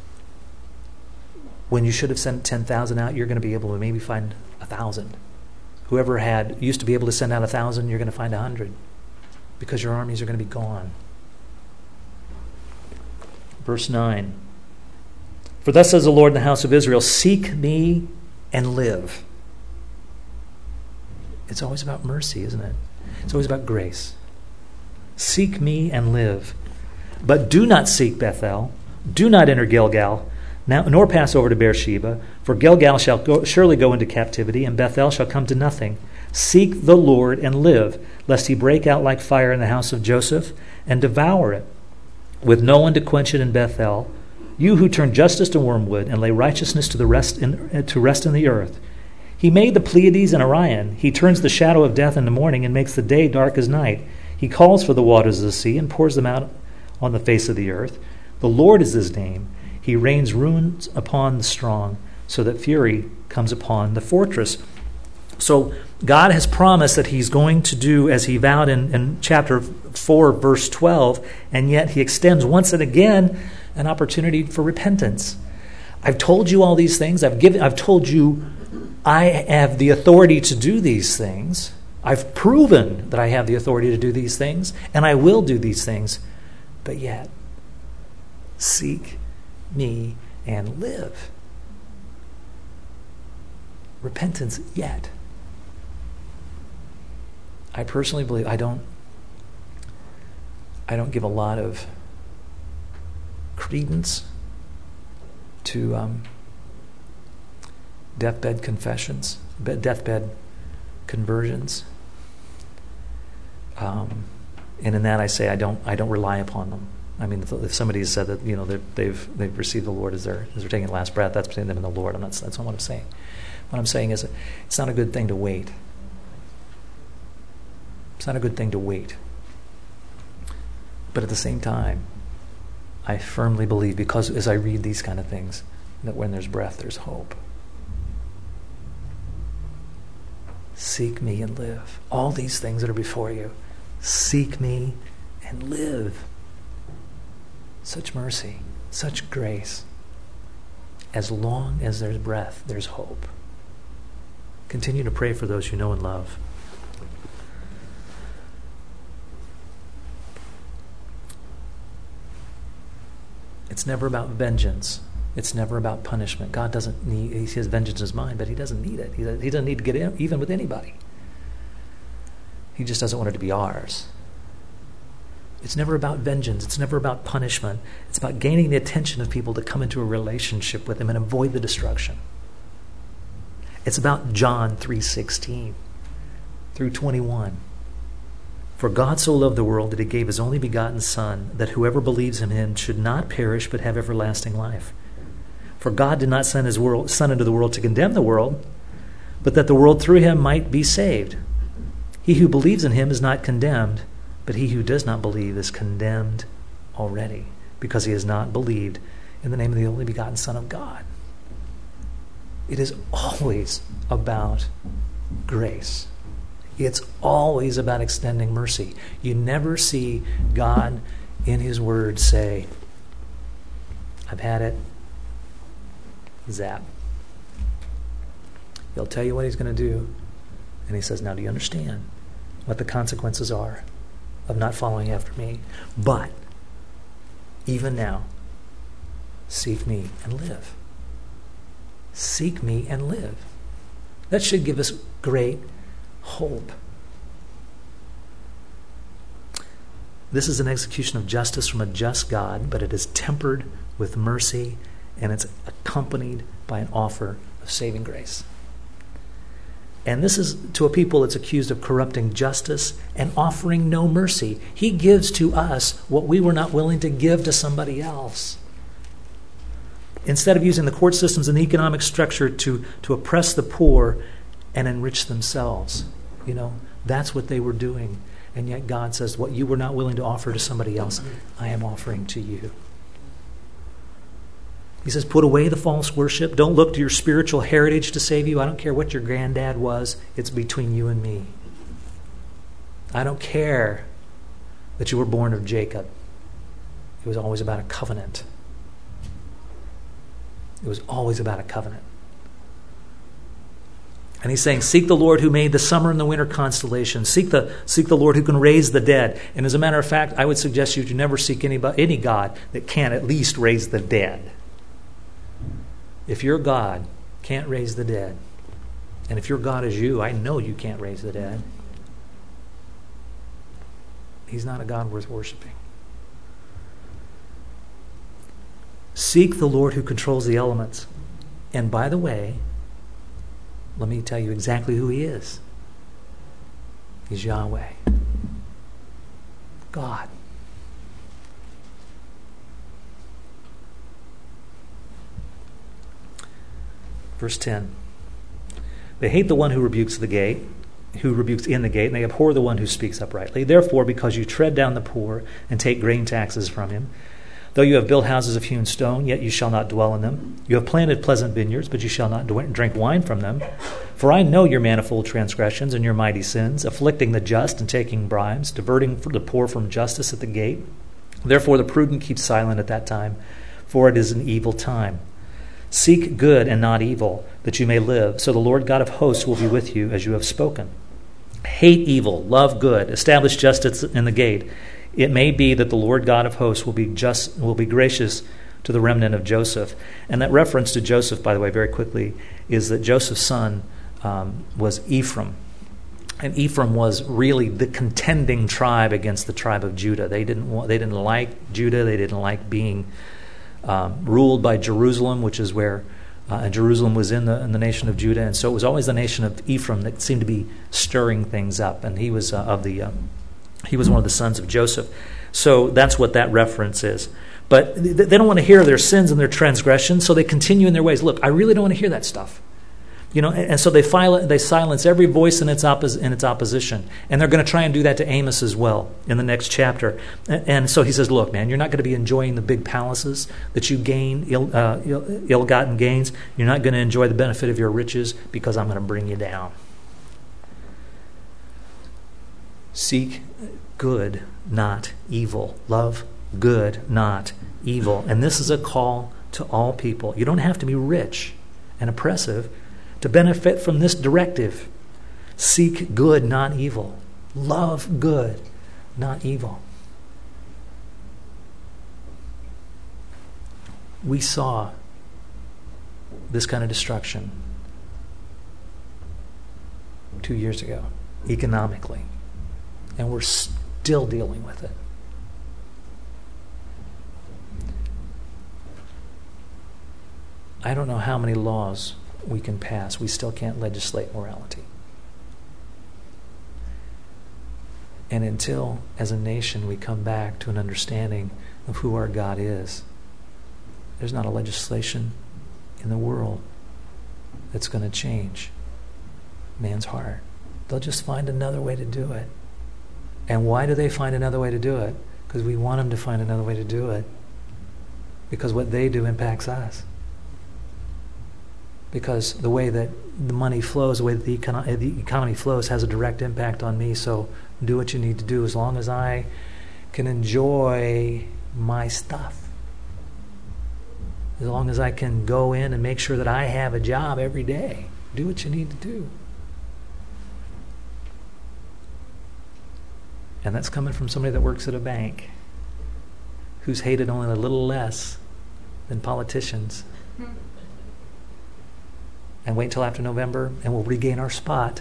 when you should have sent 10,000 out, you're going to be able to maybe find 1,000. Whoever used to be able to send out 1,000, you're going to find 100, because your armies are going to be gone. Verse 9. For thus says the Lord in the house of Israel, seek me and live. It's always about mercy, isn't it? It's always about grace. Seek me and live. But do not seek Bethel. Do not enter Gilgal, nor pass over to Beersheba. For Gilgal shall surely go into captivity, and Bethel shall come to nothing. Seek the Lord and live, lest he break out like fire in the house of Joseph and devour it, with no one to quench it in Bethel. You who turn justice to wormwood and lay righteousness to rest in the earth. He made the Pleiades and Orion. He turns the shadow of death into morning and makes the day dark as night. He calls for the waters of the sea and pours them out on the face of the earth. The Lord is his name. He rains ruins upon the strong, so that fury comes upon the fortress. So God has promised that he's going to do as he vowed in chapter 4, verse 12, and yet he extends once and again an opportunity for repentance. I've told you all these things. I've told you I have the authority to do these things. I've proven that I have the authority to do these things, and I will do these things. But yet, seek me and live. Repentance yet. I personally believe I don't give a lot of credence to deathbed confessions, deathbed conversions. And in that I say I don't rely upon them. I mean, if somebody has said that that they've received the Lord as they're taking the last breath, that's between them and the Lord, and that's not what I'm saying. What I'm saying is it's not a good thing to wait. It's not a good thing to wait. But at the same time, I firmly believe, because as I read these kind of things, that when there's breath, there's hope. Seek me and live. All these things that are before you, seek me and live. Such mercy, such grace. As long as there's breath, there's hope. Continue to pray for those you know and love. It's never about vengeance. It's never about punishment. God doesn't need, he says vengeance is mine, but he doesn't need it. He doesn't need to get even with anybody. He just doesn't want it to be ours. It's never about vengeance. It's never about punishment. It's about gaining the attention of people to come into a relationship with him and avoid the destruction. It's about John 3:16 through 21. For God so loved the world that he gave his only begotten Son, that whoever believes in him should not perish but have everlasting life. For God did not send his Son into the world to condemn the world, but that the world through him might be saved. He who believes in him is not condemned, but he who does not believe is condemned already, because he has not believed in the name of the only begotten Son of God. It is always about grace. It's always about extending mercy. You never see God in his word say, I've had it. Zap. He'll tell you what he's going to do. And he says, now do you understand what the consequences are of not following after me? But even now, seek me and live. Seek me and live. That should give us great hope. This is an execution of justice from a just God, but it is tempered with mercy, and it's accompanied by an offer of saving grace. And this is to a people that's accused of corrupting justice and offering no mercy. He gives to us what we were not willing to give to somebody else. Instead of using the court systems and the economic structure to oppress the poor and enrich themselves. That's what they were doing. And yet God says, what you were not willing to offer to somebody else, I am offering to you. He says, put away the false worship. Don't look to your spiritual heritage to save you. I don't care what your granddad was. It's between you and me. I don't care that you were born of Jacob. It was always about a covenant. It was always about a covenant. And he's saying, seek the Lord who made the summer and the winter constellations. Seek the Lord who can raise the dead. And as a matter of fact, I would suggest you to never seek any God that can at least raise the dead. If your God can't raise the dead, and if your God is you, I know you can't raise the dead. He's not a God worth worshiping. Seek the Lord who controls the elements. And by the way, let me tell you exactly who he is. He's Yahweh. God. Verse 10. They hate the one who rebukes in the gate, and they abhor the one who speaks uprightly. Therefore, because you tread down the poor and take grain taxes from him, though you have built houses of hewn stone, yet you shall not dwell in them. You have planted pleasant vineyards, but you shall not drink wine from them. For I know your manifold transgressions and your mighty sins, afflicting the just and taking bribes, diverting the poor from justice at the gate. Therefore the prudent keep silent at that time, for it is an evil time. Seek good and not evil, that you may live. So the Lord God of hosts will be with you as you have spoken. Hate evil, love good, establish justice in the gate. It may be that the Lord God of hosts will be gracious to the remnant of Joseph. And that reference to Joseph, by the way, very quickly, is that Joseph's son was Ephraim. And Ephraim was really the contending tribe against the tribe of Judah. They didn't like Judah. They didn't like being ruled by Jerusalem, which is where Jerusalem was in the nation of Judah. And so it was always the nation of Ephraim that seemed to be stirring things up. And he was he was one of the sons of Joseph. So that's what that reference is. But they don't want to hear their sins and their transgressions, so they continue in their ways. Look, I really don't want to hear that stuff. And so they silence every voice in its opposition. And they're going to try and do that to Amos as well in the next chapter. And so he says, look, man, you're not going to be enjoying the big palaces that you gain, ill-gotten gains. You're not going to enjoy the benefit of your riches because I'm going to bring you down. Seek good, not evil. Love good, not evil. And this is a call to all people. You don't have to be rich and oppressive to benefit from this directive. Seek good, not evil. Love good, not evil. We saw this kind of destruction 2 years ago, economically, and we're still dealing with it. I don't know how many laws we can pass. We still can't legislate morality. And until, as a nation, we come back to an understanding of who our God is, there's not a legislation in the world that's going to change man's heart. They'll just find another way to do it. And why do they find another way to do it? Because we want them to find another way to do it. Because what they do impacts us. Because the way that the money flows, the way that the economy flows has a direct impact on me. So do what you need to do as long as I can enjoy my stuff. As long as I can go in and make sure that I have a job every day. Do what you need to do. And that's coming from somebody that works at a bank who's hated only a little less than politicians. And wait until after November and we'll regain our spot.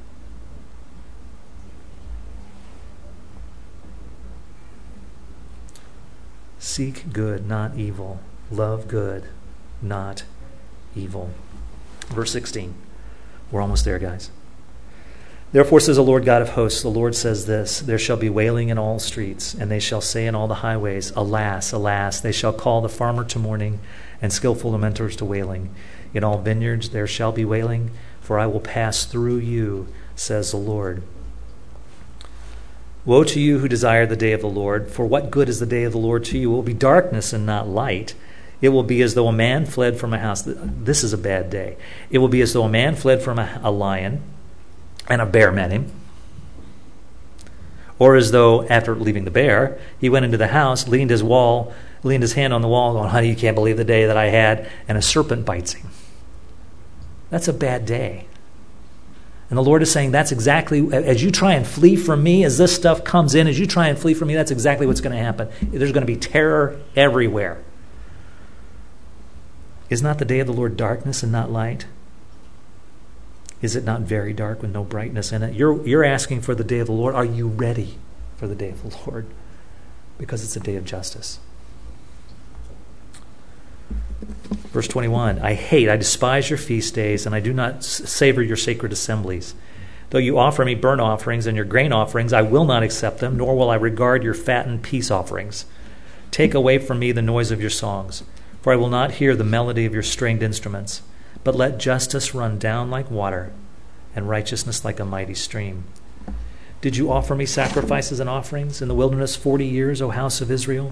Seek good, not evil. Love good, not evil. Verse 16. We're almost there, guys. Therefore says the Lord God of hosts, the Lord says this, there shall be wailing in all streets, and they shall say in all the highways, alas, alas, they shall call the farmer to mourning, and skillful lamenters to wailing. In all vineyards there shall be wailing, for I will pass through you, says the Lord. Woe to you who desire the day of the Lord, for what good is the day of the Lord to you? It will be darkness and not light. It will be as though a man fled from a house. This is a bad day. It will be as though a man fled from a lion, and a bear met him. Or as though, after leaving the bear, he went into the house, leaned his hand on the wall, going, honey, you can't believe the day that I had, and a serpent bites him. That's a bad day. And the Lord is saying that's exactly, as you try and flee from me, as this stuff comes in, as you try and flee from me, that's exactly what's going to happen. There's going to be terror everywhere. Is not the day of the Lord darkness and not light? Is it not very dark with no brightness in it? You're asking for the day of the Lord. Are you ready for the day of the Lord? Because it's a day of justice. Verse 21, I despise your feast days, and I do not savor your sacred assemblies. Though you offer me burnt offerings and your grain offerings, I will not accept them, nor will I regard your fattened peace offerings. Take away from me the noise of your songs, for I will not hear the melody of your stringed instruments. But let justice run down like water, and righteousness like a mighty stream. Did you offer me sacrifices and offerings in the wilderness 40 years, O house of Israel?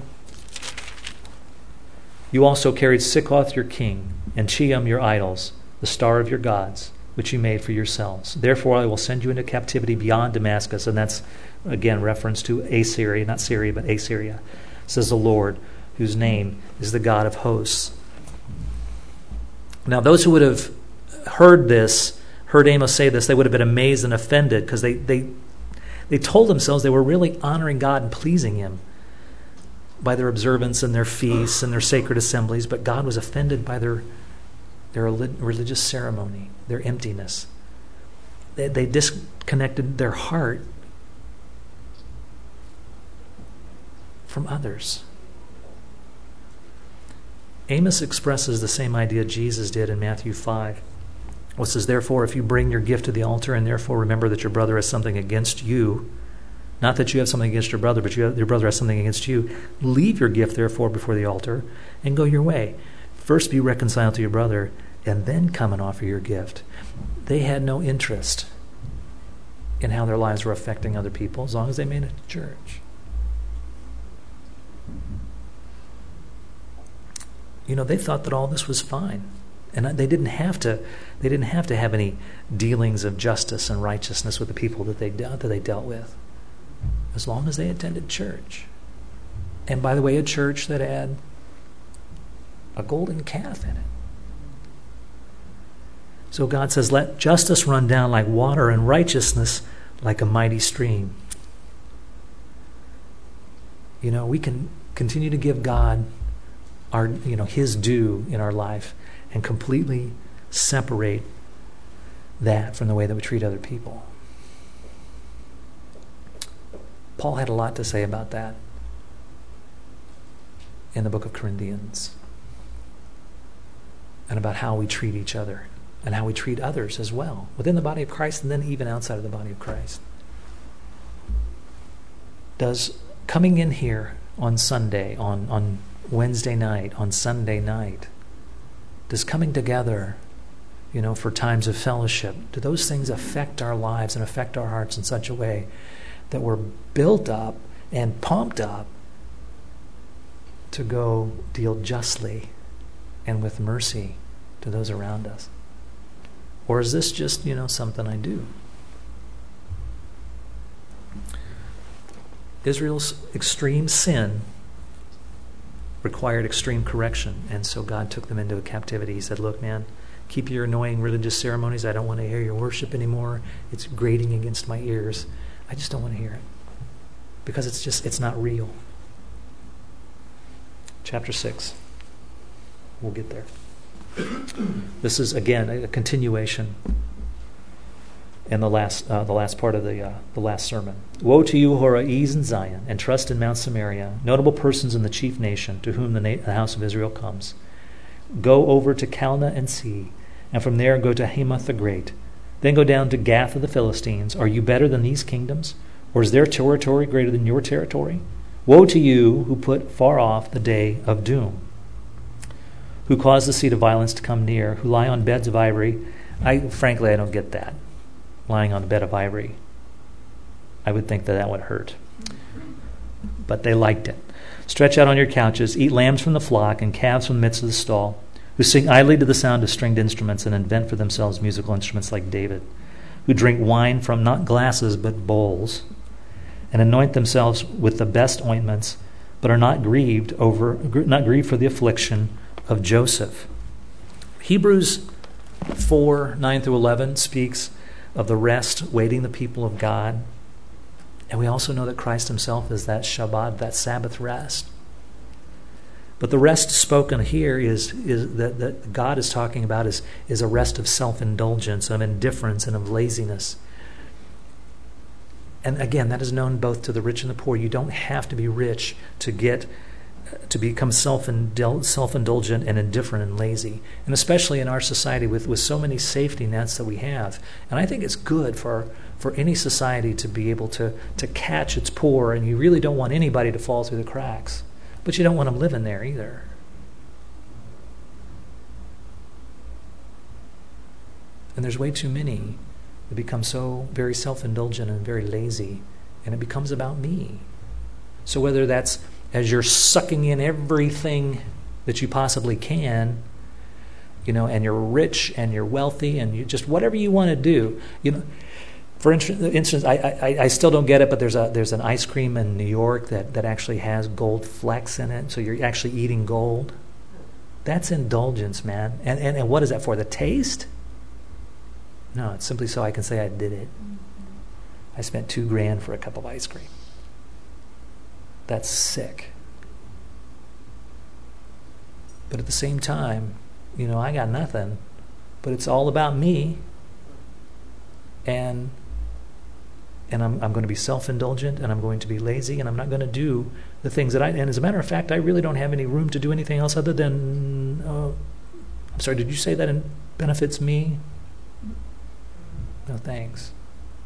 You also carried Sikkoth your king, and Chiam your idols, the star of your gods, which you made for yourselves. Therefore I will send you into captivity beyond Damascus, and that's, again, reference to Assyria, not Syria, but Assyria, says the Lord, whose name is the God of hosts. Now, those who would have heard Amos say this, they would have been amazed and offended because they told themselves they were really honoring God and pleasing Him by their observance and their feasts and their sacred assemblies, but God was offended by their religious ceremony, their emptiness. They disconnected their heart from others. Amos expresses the same idea Jesus did in Matthew 5. It says, therefore, if you bring your gift to the altar and therefore remember that your brother has something against you, not that you have something against your brother, but your brother has something against you, leave your gift, therefore, before the altar and go your way. First be reconciled to your brother and then come and offer your gift. They had no interest in how their lives were affecting other people as long as they made it to church. They thought that all this was fine. And they didn't have to have any dealings of justice and righteousness with the people that they dealt with, as long as they attended church. And by the way, a church that had a golden calf in it. So God says, let justice run down like water and righteousness like a mighty stream. We can continue to give God our, His due in our life and completely separate that from the way that we treat other people. Paul had a lot to say about that in the book of Corinthians, and about how we treat each other and how we treat others as well, within the body of Christ and then even outside of the body of Christ. Does coming in here on Sunday, on Wednesday night, on Sunday night, does coming together, for times of fellowship, do those things affect our lives and affect our hearts in such a way that we're built up and pumped up to go deal justly and with mercy to those around us? Or is this just, something I do? Israel's extreme sin required extreme correction, and so God took them into a captivity. He said, look, man, keep your annoying religious ceremonies. I don't want to hear your worship anymore. It's grating against my ears. I just don't want to hear it, because it's not real. Chapter 6. We'll get there. This is, again, a continuation in the last part of the last sermon. Woe to you who are at ease in Zion and trust in Mount Samaria, notable persons in the chief nation to whom the house of Israel comes. Go over to Calneh and see, and from there go to Hamath the Great. Then go down to Gath of the Philistines. Are you better than these kingdoms? Or is their territory greater than your territory? Woe to you who put far off the day of doom, who cause the seat of violence to come near, who lie on beds of ivory. Frankly, I don't get that. Lying on a bed of ivory. I would think that would hurt. But they liked it. Stretch out on your couches, eat lambs from the flock and calves from the midst of the stall, who sing idly to the sound of stringed instruments and invent for themselves musical instruments like David, who drink wine from not glasses but bowls, and anoint themselves with the best ointments, but are not grieved for the affliction of Joseph. Hebrews 4:9-11 speaks of the rest waiting the people of God. And we also know that Christ himself is that Shabbat, that Sabbath rest. But the rest spoken here is that God is talking about is a rest of self-indulgence, of indifference, and of laziness. And again, that is known both to the rich and the poor. You don't have to be rich to become self-indulgent and indifferent and lazy, and especially in our society with so many safety nets that we have. And I think it's good for any society to be able to catch its poor, and you really don't want anybody to fall through the cracks, but you don't want them living there either. And there's way too many that become so very self-indulgent and very lazy, and it becomes about me. So whether that's as you're sucking in everything that you possibly can, and you're rich and you're wealthy and you just whatever you want to do, For instance, I still don't get it, but there's an ice cream in New York that actually has gold flecks in it, so you're actually eating gold. That's indulgence, man. And what is that for? The taste? No, it's simply so I can say I did it. I spent $2,000 for a cup of ice cream. That's sick. But at the same time, I got nothing, but it's all about me. And I'm going to be self-indulgent, and I'm going to be lazy, and I'm not going to do the things that and as a matter of fact, I really don't have any room to do anything else other than, I'm sorry, did you say that it benefits me? No, thanks.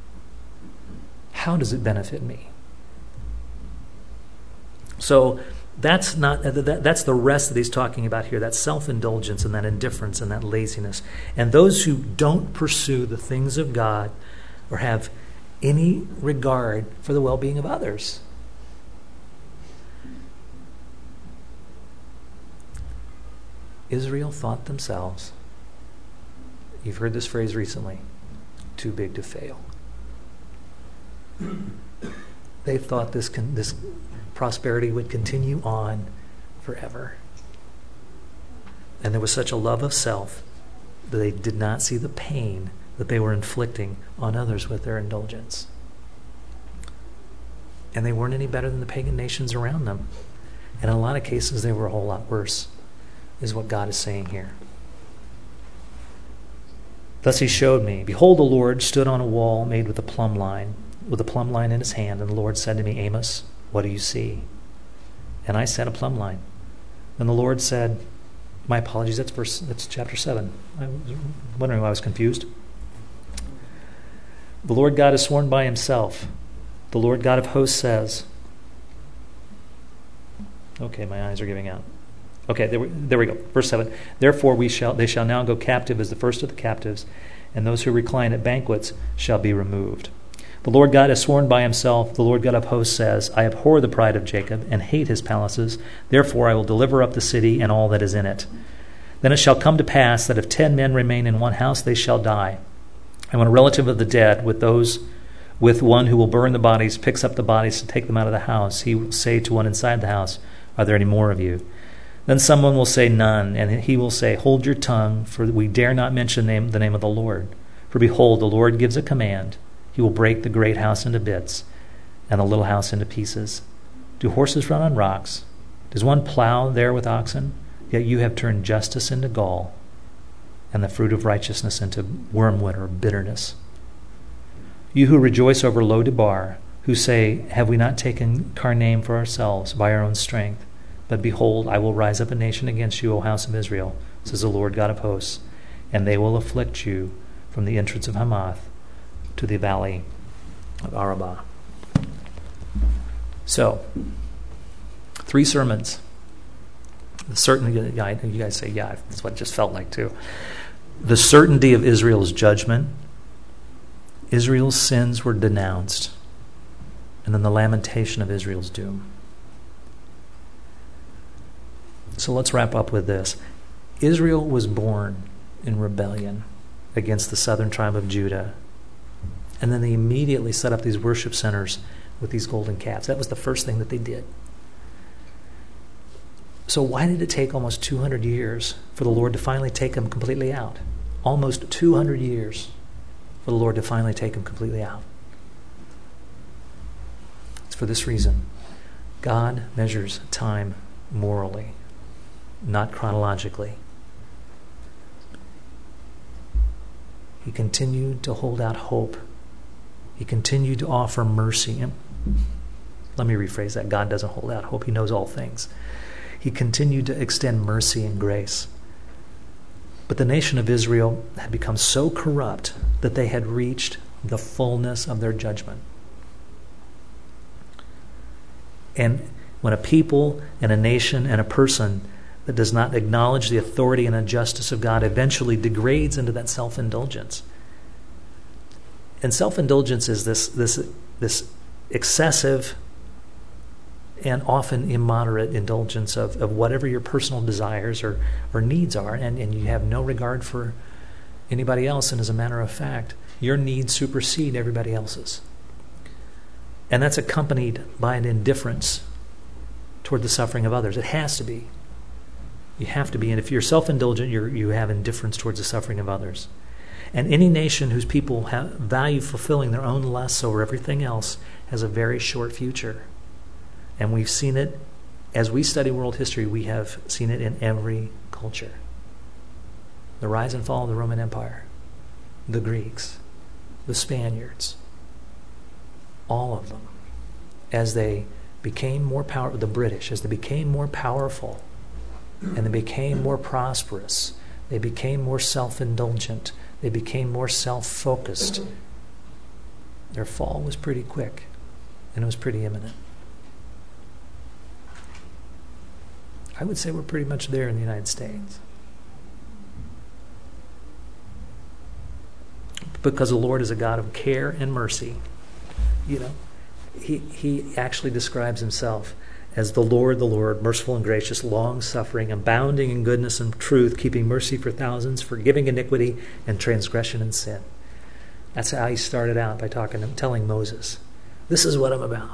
How does it benefit me? So That's the rest that he's talking about here, that self-indulgence and that indifference and that laziness. And those who don't pursue the things of God or have any regard for the well-being of others. Israel thought themselves, you've heard this phrase recently, too big to fail. They thought this prosperity would continue on forever. And there was such a love of self that they did not see the pain that they were inflicting on others with their indulgence. And they weren't any better than the pagan nations around them. And in a lot of cases, they were a whole lot worse, is what God is saying here. Thus he showed me, behold, the Lord stood on a wall made with a plumb line in his hand, and the Lord said to me, Amos, what do you see? And I said, a plumb line. And the Lord said, my apologies, that's chapter 7. I was wondering why I was confused. The Lord God has sworn by himself. The Lord God of hosts says, okay, my eyes are giving out. Okay, there we go. Verse 7. Therefore they shall now go captive as the first of the captives, and those who recline at banquets shall be removed. The Lord God has sworn by himself, the Lord God of hosts says, I abhor the pride of Jacob, and hate his palaces. Therefore I will deliver up the city and all that is in it. Then it shall come to pass that if 10 men remain in one house, they shall die. And when a relative of the dead, with one who will burn the bodies, picks up the bodies to take them out of the house, he will say to one inside the house, are there any more of you? Then someone will say, none, and he will say, hold your tongue, for we dare not mention the name of the Lord. For behold, the Lord gives a command. He will break the great house into bits, and the little house into pieces. Do horses run on rocks? Does one plow there with oxen? Yet you have turned justice into gall, and the fruit of righteousness into wormwood or bitterness. You who rejoice over Lo-debar, who say, have we not taken Karnaim for ourselves by our own strength? But behold, I will rise up a nation against you, O house of Israel, says the Lord God of hosts, and they will afflict you from the entrance of Hamath to the valley of Arabah. So, 3 sermons. Certainly, you guys say, yeah, that's what it just felt like too. The certainty of Israel's judgment. Israel's sins were denounced. And then the lamentation of Israel's doom. So let's wrap up with this. Israel was born in rebellion against the southern tribe of Judah. And then they immediately set up these worship centers with these golden calves. That was the first thing that they did. So why did it take almost 200 years for the Lord to finally take them completely out? Almost 200 years for the Lord to finally take them completely out. It's for this reason. God measures time morally, not chronologically. He continued to hold out hope. He continued to offer mercy. Let me rephrase that. God doesn't hold out hope. He knows all things. He continued to extend mercy and grace. But the nation of Israel had become so corrupt that they had reached the fullness of their judgment. And when a people and a nation and a person that does not acknowledge the authority and the justice of God eventually degrades into that self-indulgence. And self-indulgence is this excessive and often immoderate indulgence of whatever your personal desires or needs are, and you have no regard for anybody else, and as a matter of fact, your needs supersede everybody else's. And that's accompanied by an indifference toward the suffering of others. It has to be. You have to be. And if you're self-indulgent, you have indifference towards the suffering of others. And any nation whose people value fulfilling their own lusts over everything else has a very short future. And we've seen it, as we study world history, we have seen it in every culture. The rise and fall of the Roman Empire, the Greeks, the Spaniards, all of them, as they became more powerful, the British, as they became more powerful and they became more prosperous, they became more self-indulgent, they became more self-focused, their fall was pretty quick and it was pretty imminent. I would say we're pretty much there in the United States. Because the Lord is a God of care and mercy. He actually describes himself as the Lord, merciful and gracious, long-suffering, abounding in goodness and truth, keeping mercy for thousands, forgiving iniquity and transgression and sin. That's how he started out by telling Moses, this is what I'm about.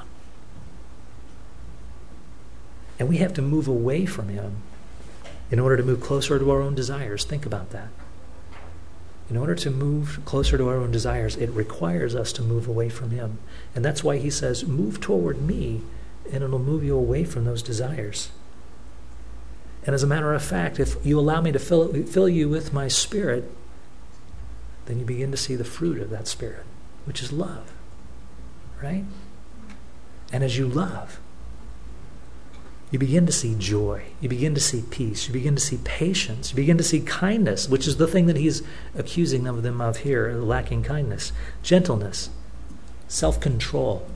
And we have to move away from him in order to move closer to our own desires. Think about that. In order to move closer to our own desires, it requires us to move away from him. And that's why he says, move toward me, and it'll move you away from those desires. And as a matter of fact, if you allow me to fill you with my Spirit, then you begin to see the fruit of that Spirit, which is love. Right? And as you love, you begin to see joy. You begin to see peace. You begin to see patience. You begin to see kindness, which is the thing that he's accusing them of here, lacking kindness, gentleness, self-control.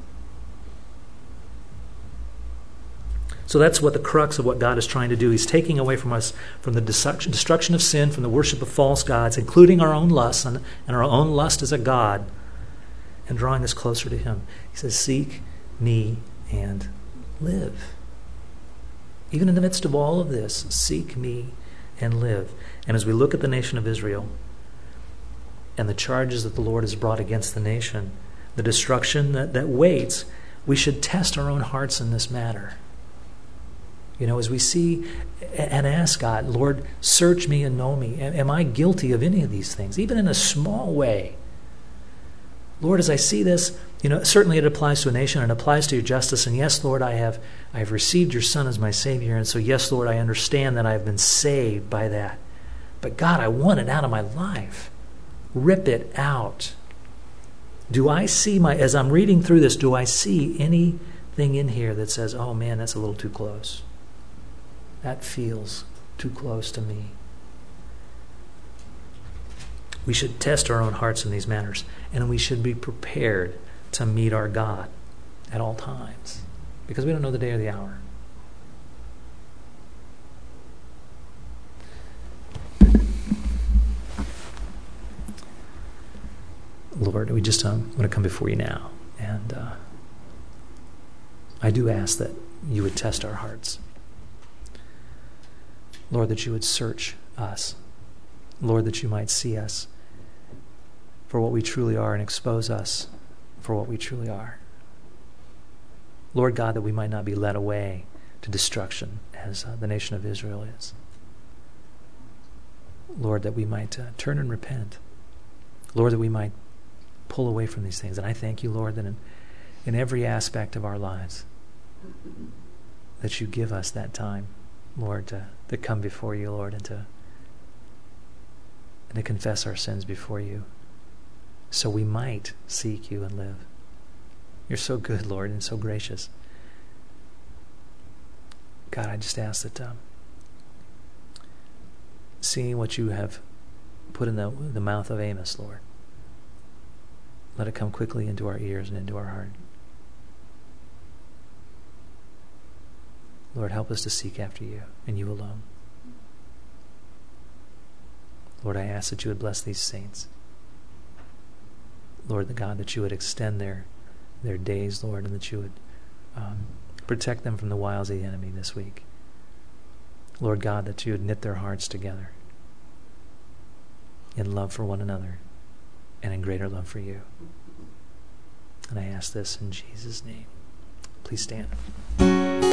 So that's what the crux of what God is trying to do. He's taking away from us from the destruction of sin, from the worship of false gods, including our own lusts and our own lust as a god, and drawing us closer to him. He says, seek me and live. Even in the midst of all of this, seek me and live. And as we look at the nation of Israel and the charges that the Lord has brought against the nation, the destruction that waits, we should test our own hearts in this matter. As we see and ask God, Lord, search me and know me. Am I guilty of any of these things, even in a small way? Lord, as I see this, certainly it applies to a nation and it applies to your justice. And yes, Lord, I have received your Son as my Savior. And so, yes, Lord, I understand that I've been saved by that. But God, I want it out of my life. Rip it out. Do I see as I'm reading through this, do I see anything in here that says, oh man, that's a little too close? That feels too close to me. We should test our own hearts in these matters, and we should be prepared to meet our God at all times, because we don't know the day or the hour. Lord, we just want to come before you now, and I do ask that you would test our hearts. Lord, that you would search us. Lord, that you might see us for what we truly are and expose us for what we truly are. Lord God, that we might not be led away to destruction as the nation of Israel is. Lord, that we might turn and repent. Lord, that we might pull away from these things. And I thank you, Lord, that in every aspect of our lives, that you give us that time, Lord, to come before you, Lord, and to confess our sins before you, so we might seek you and live. You're so good, Lord, and so gracious. God, I just ask that seeing what you have put in the mouth of Amos, Lord, let it come quickly into our ears and into our heart. Lord, help us to seek after you and you alone. Lord, I ask that you would bless these saints. Lord, the God, that you would extend their days, Lord, and that you would protect them from the wiles of the enemy this week. Lord God, that you would knit their hearts together in love for one another and in greater love for you. And I ask this in Jesus' name. Please stand.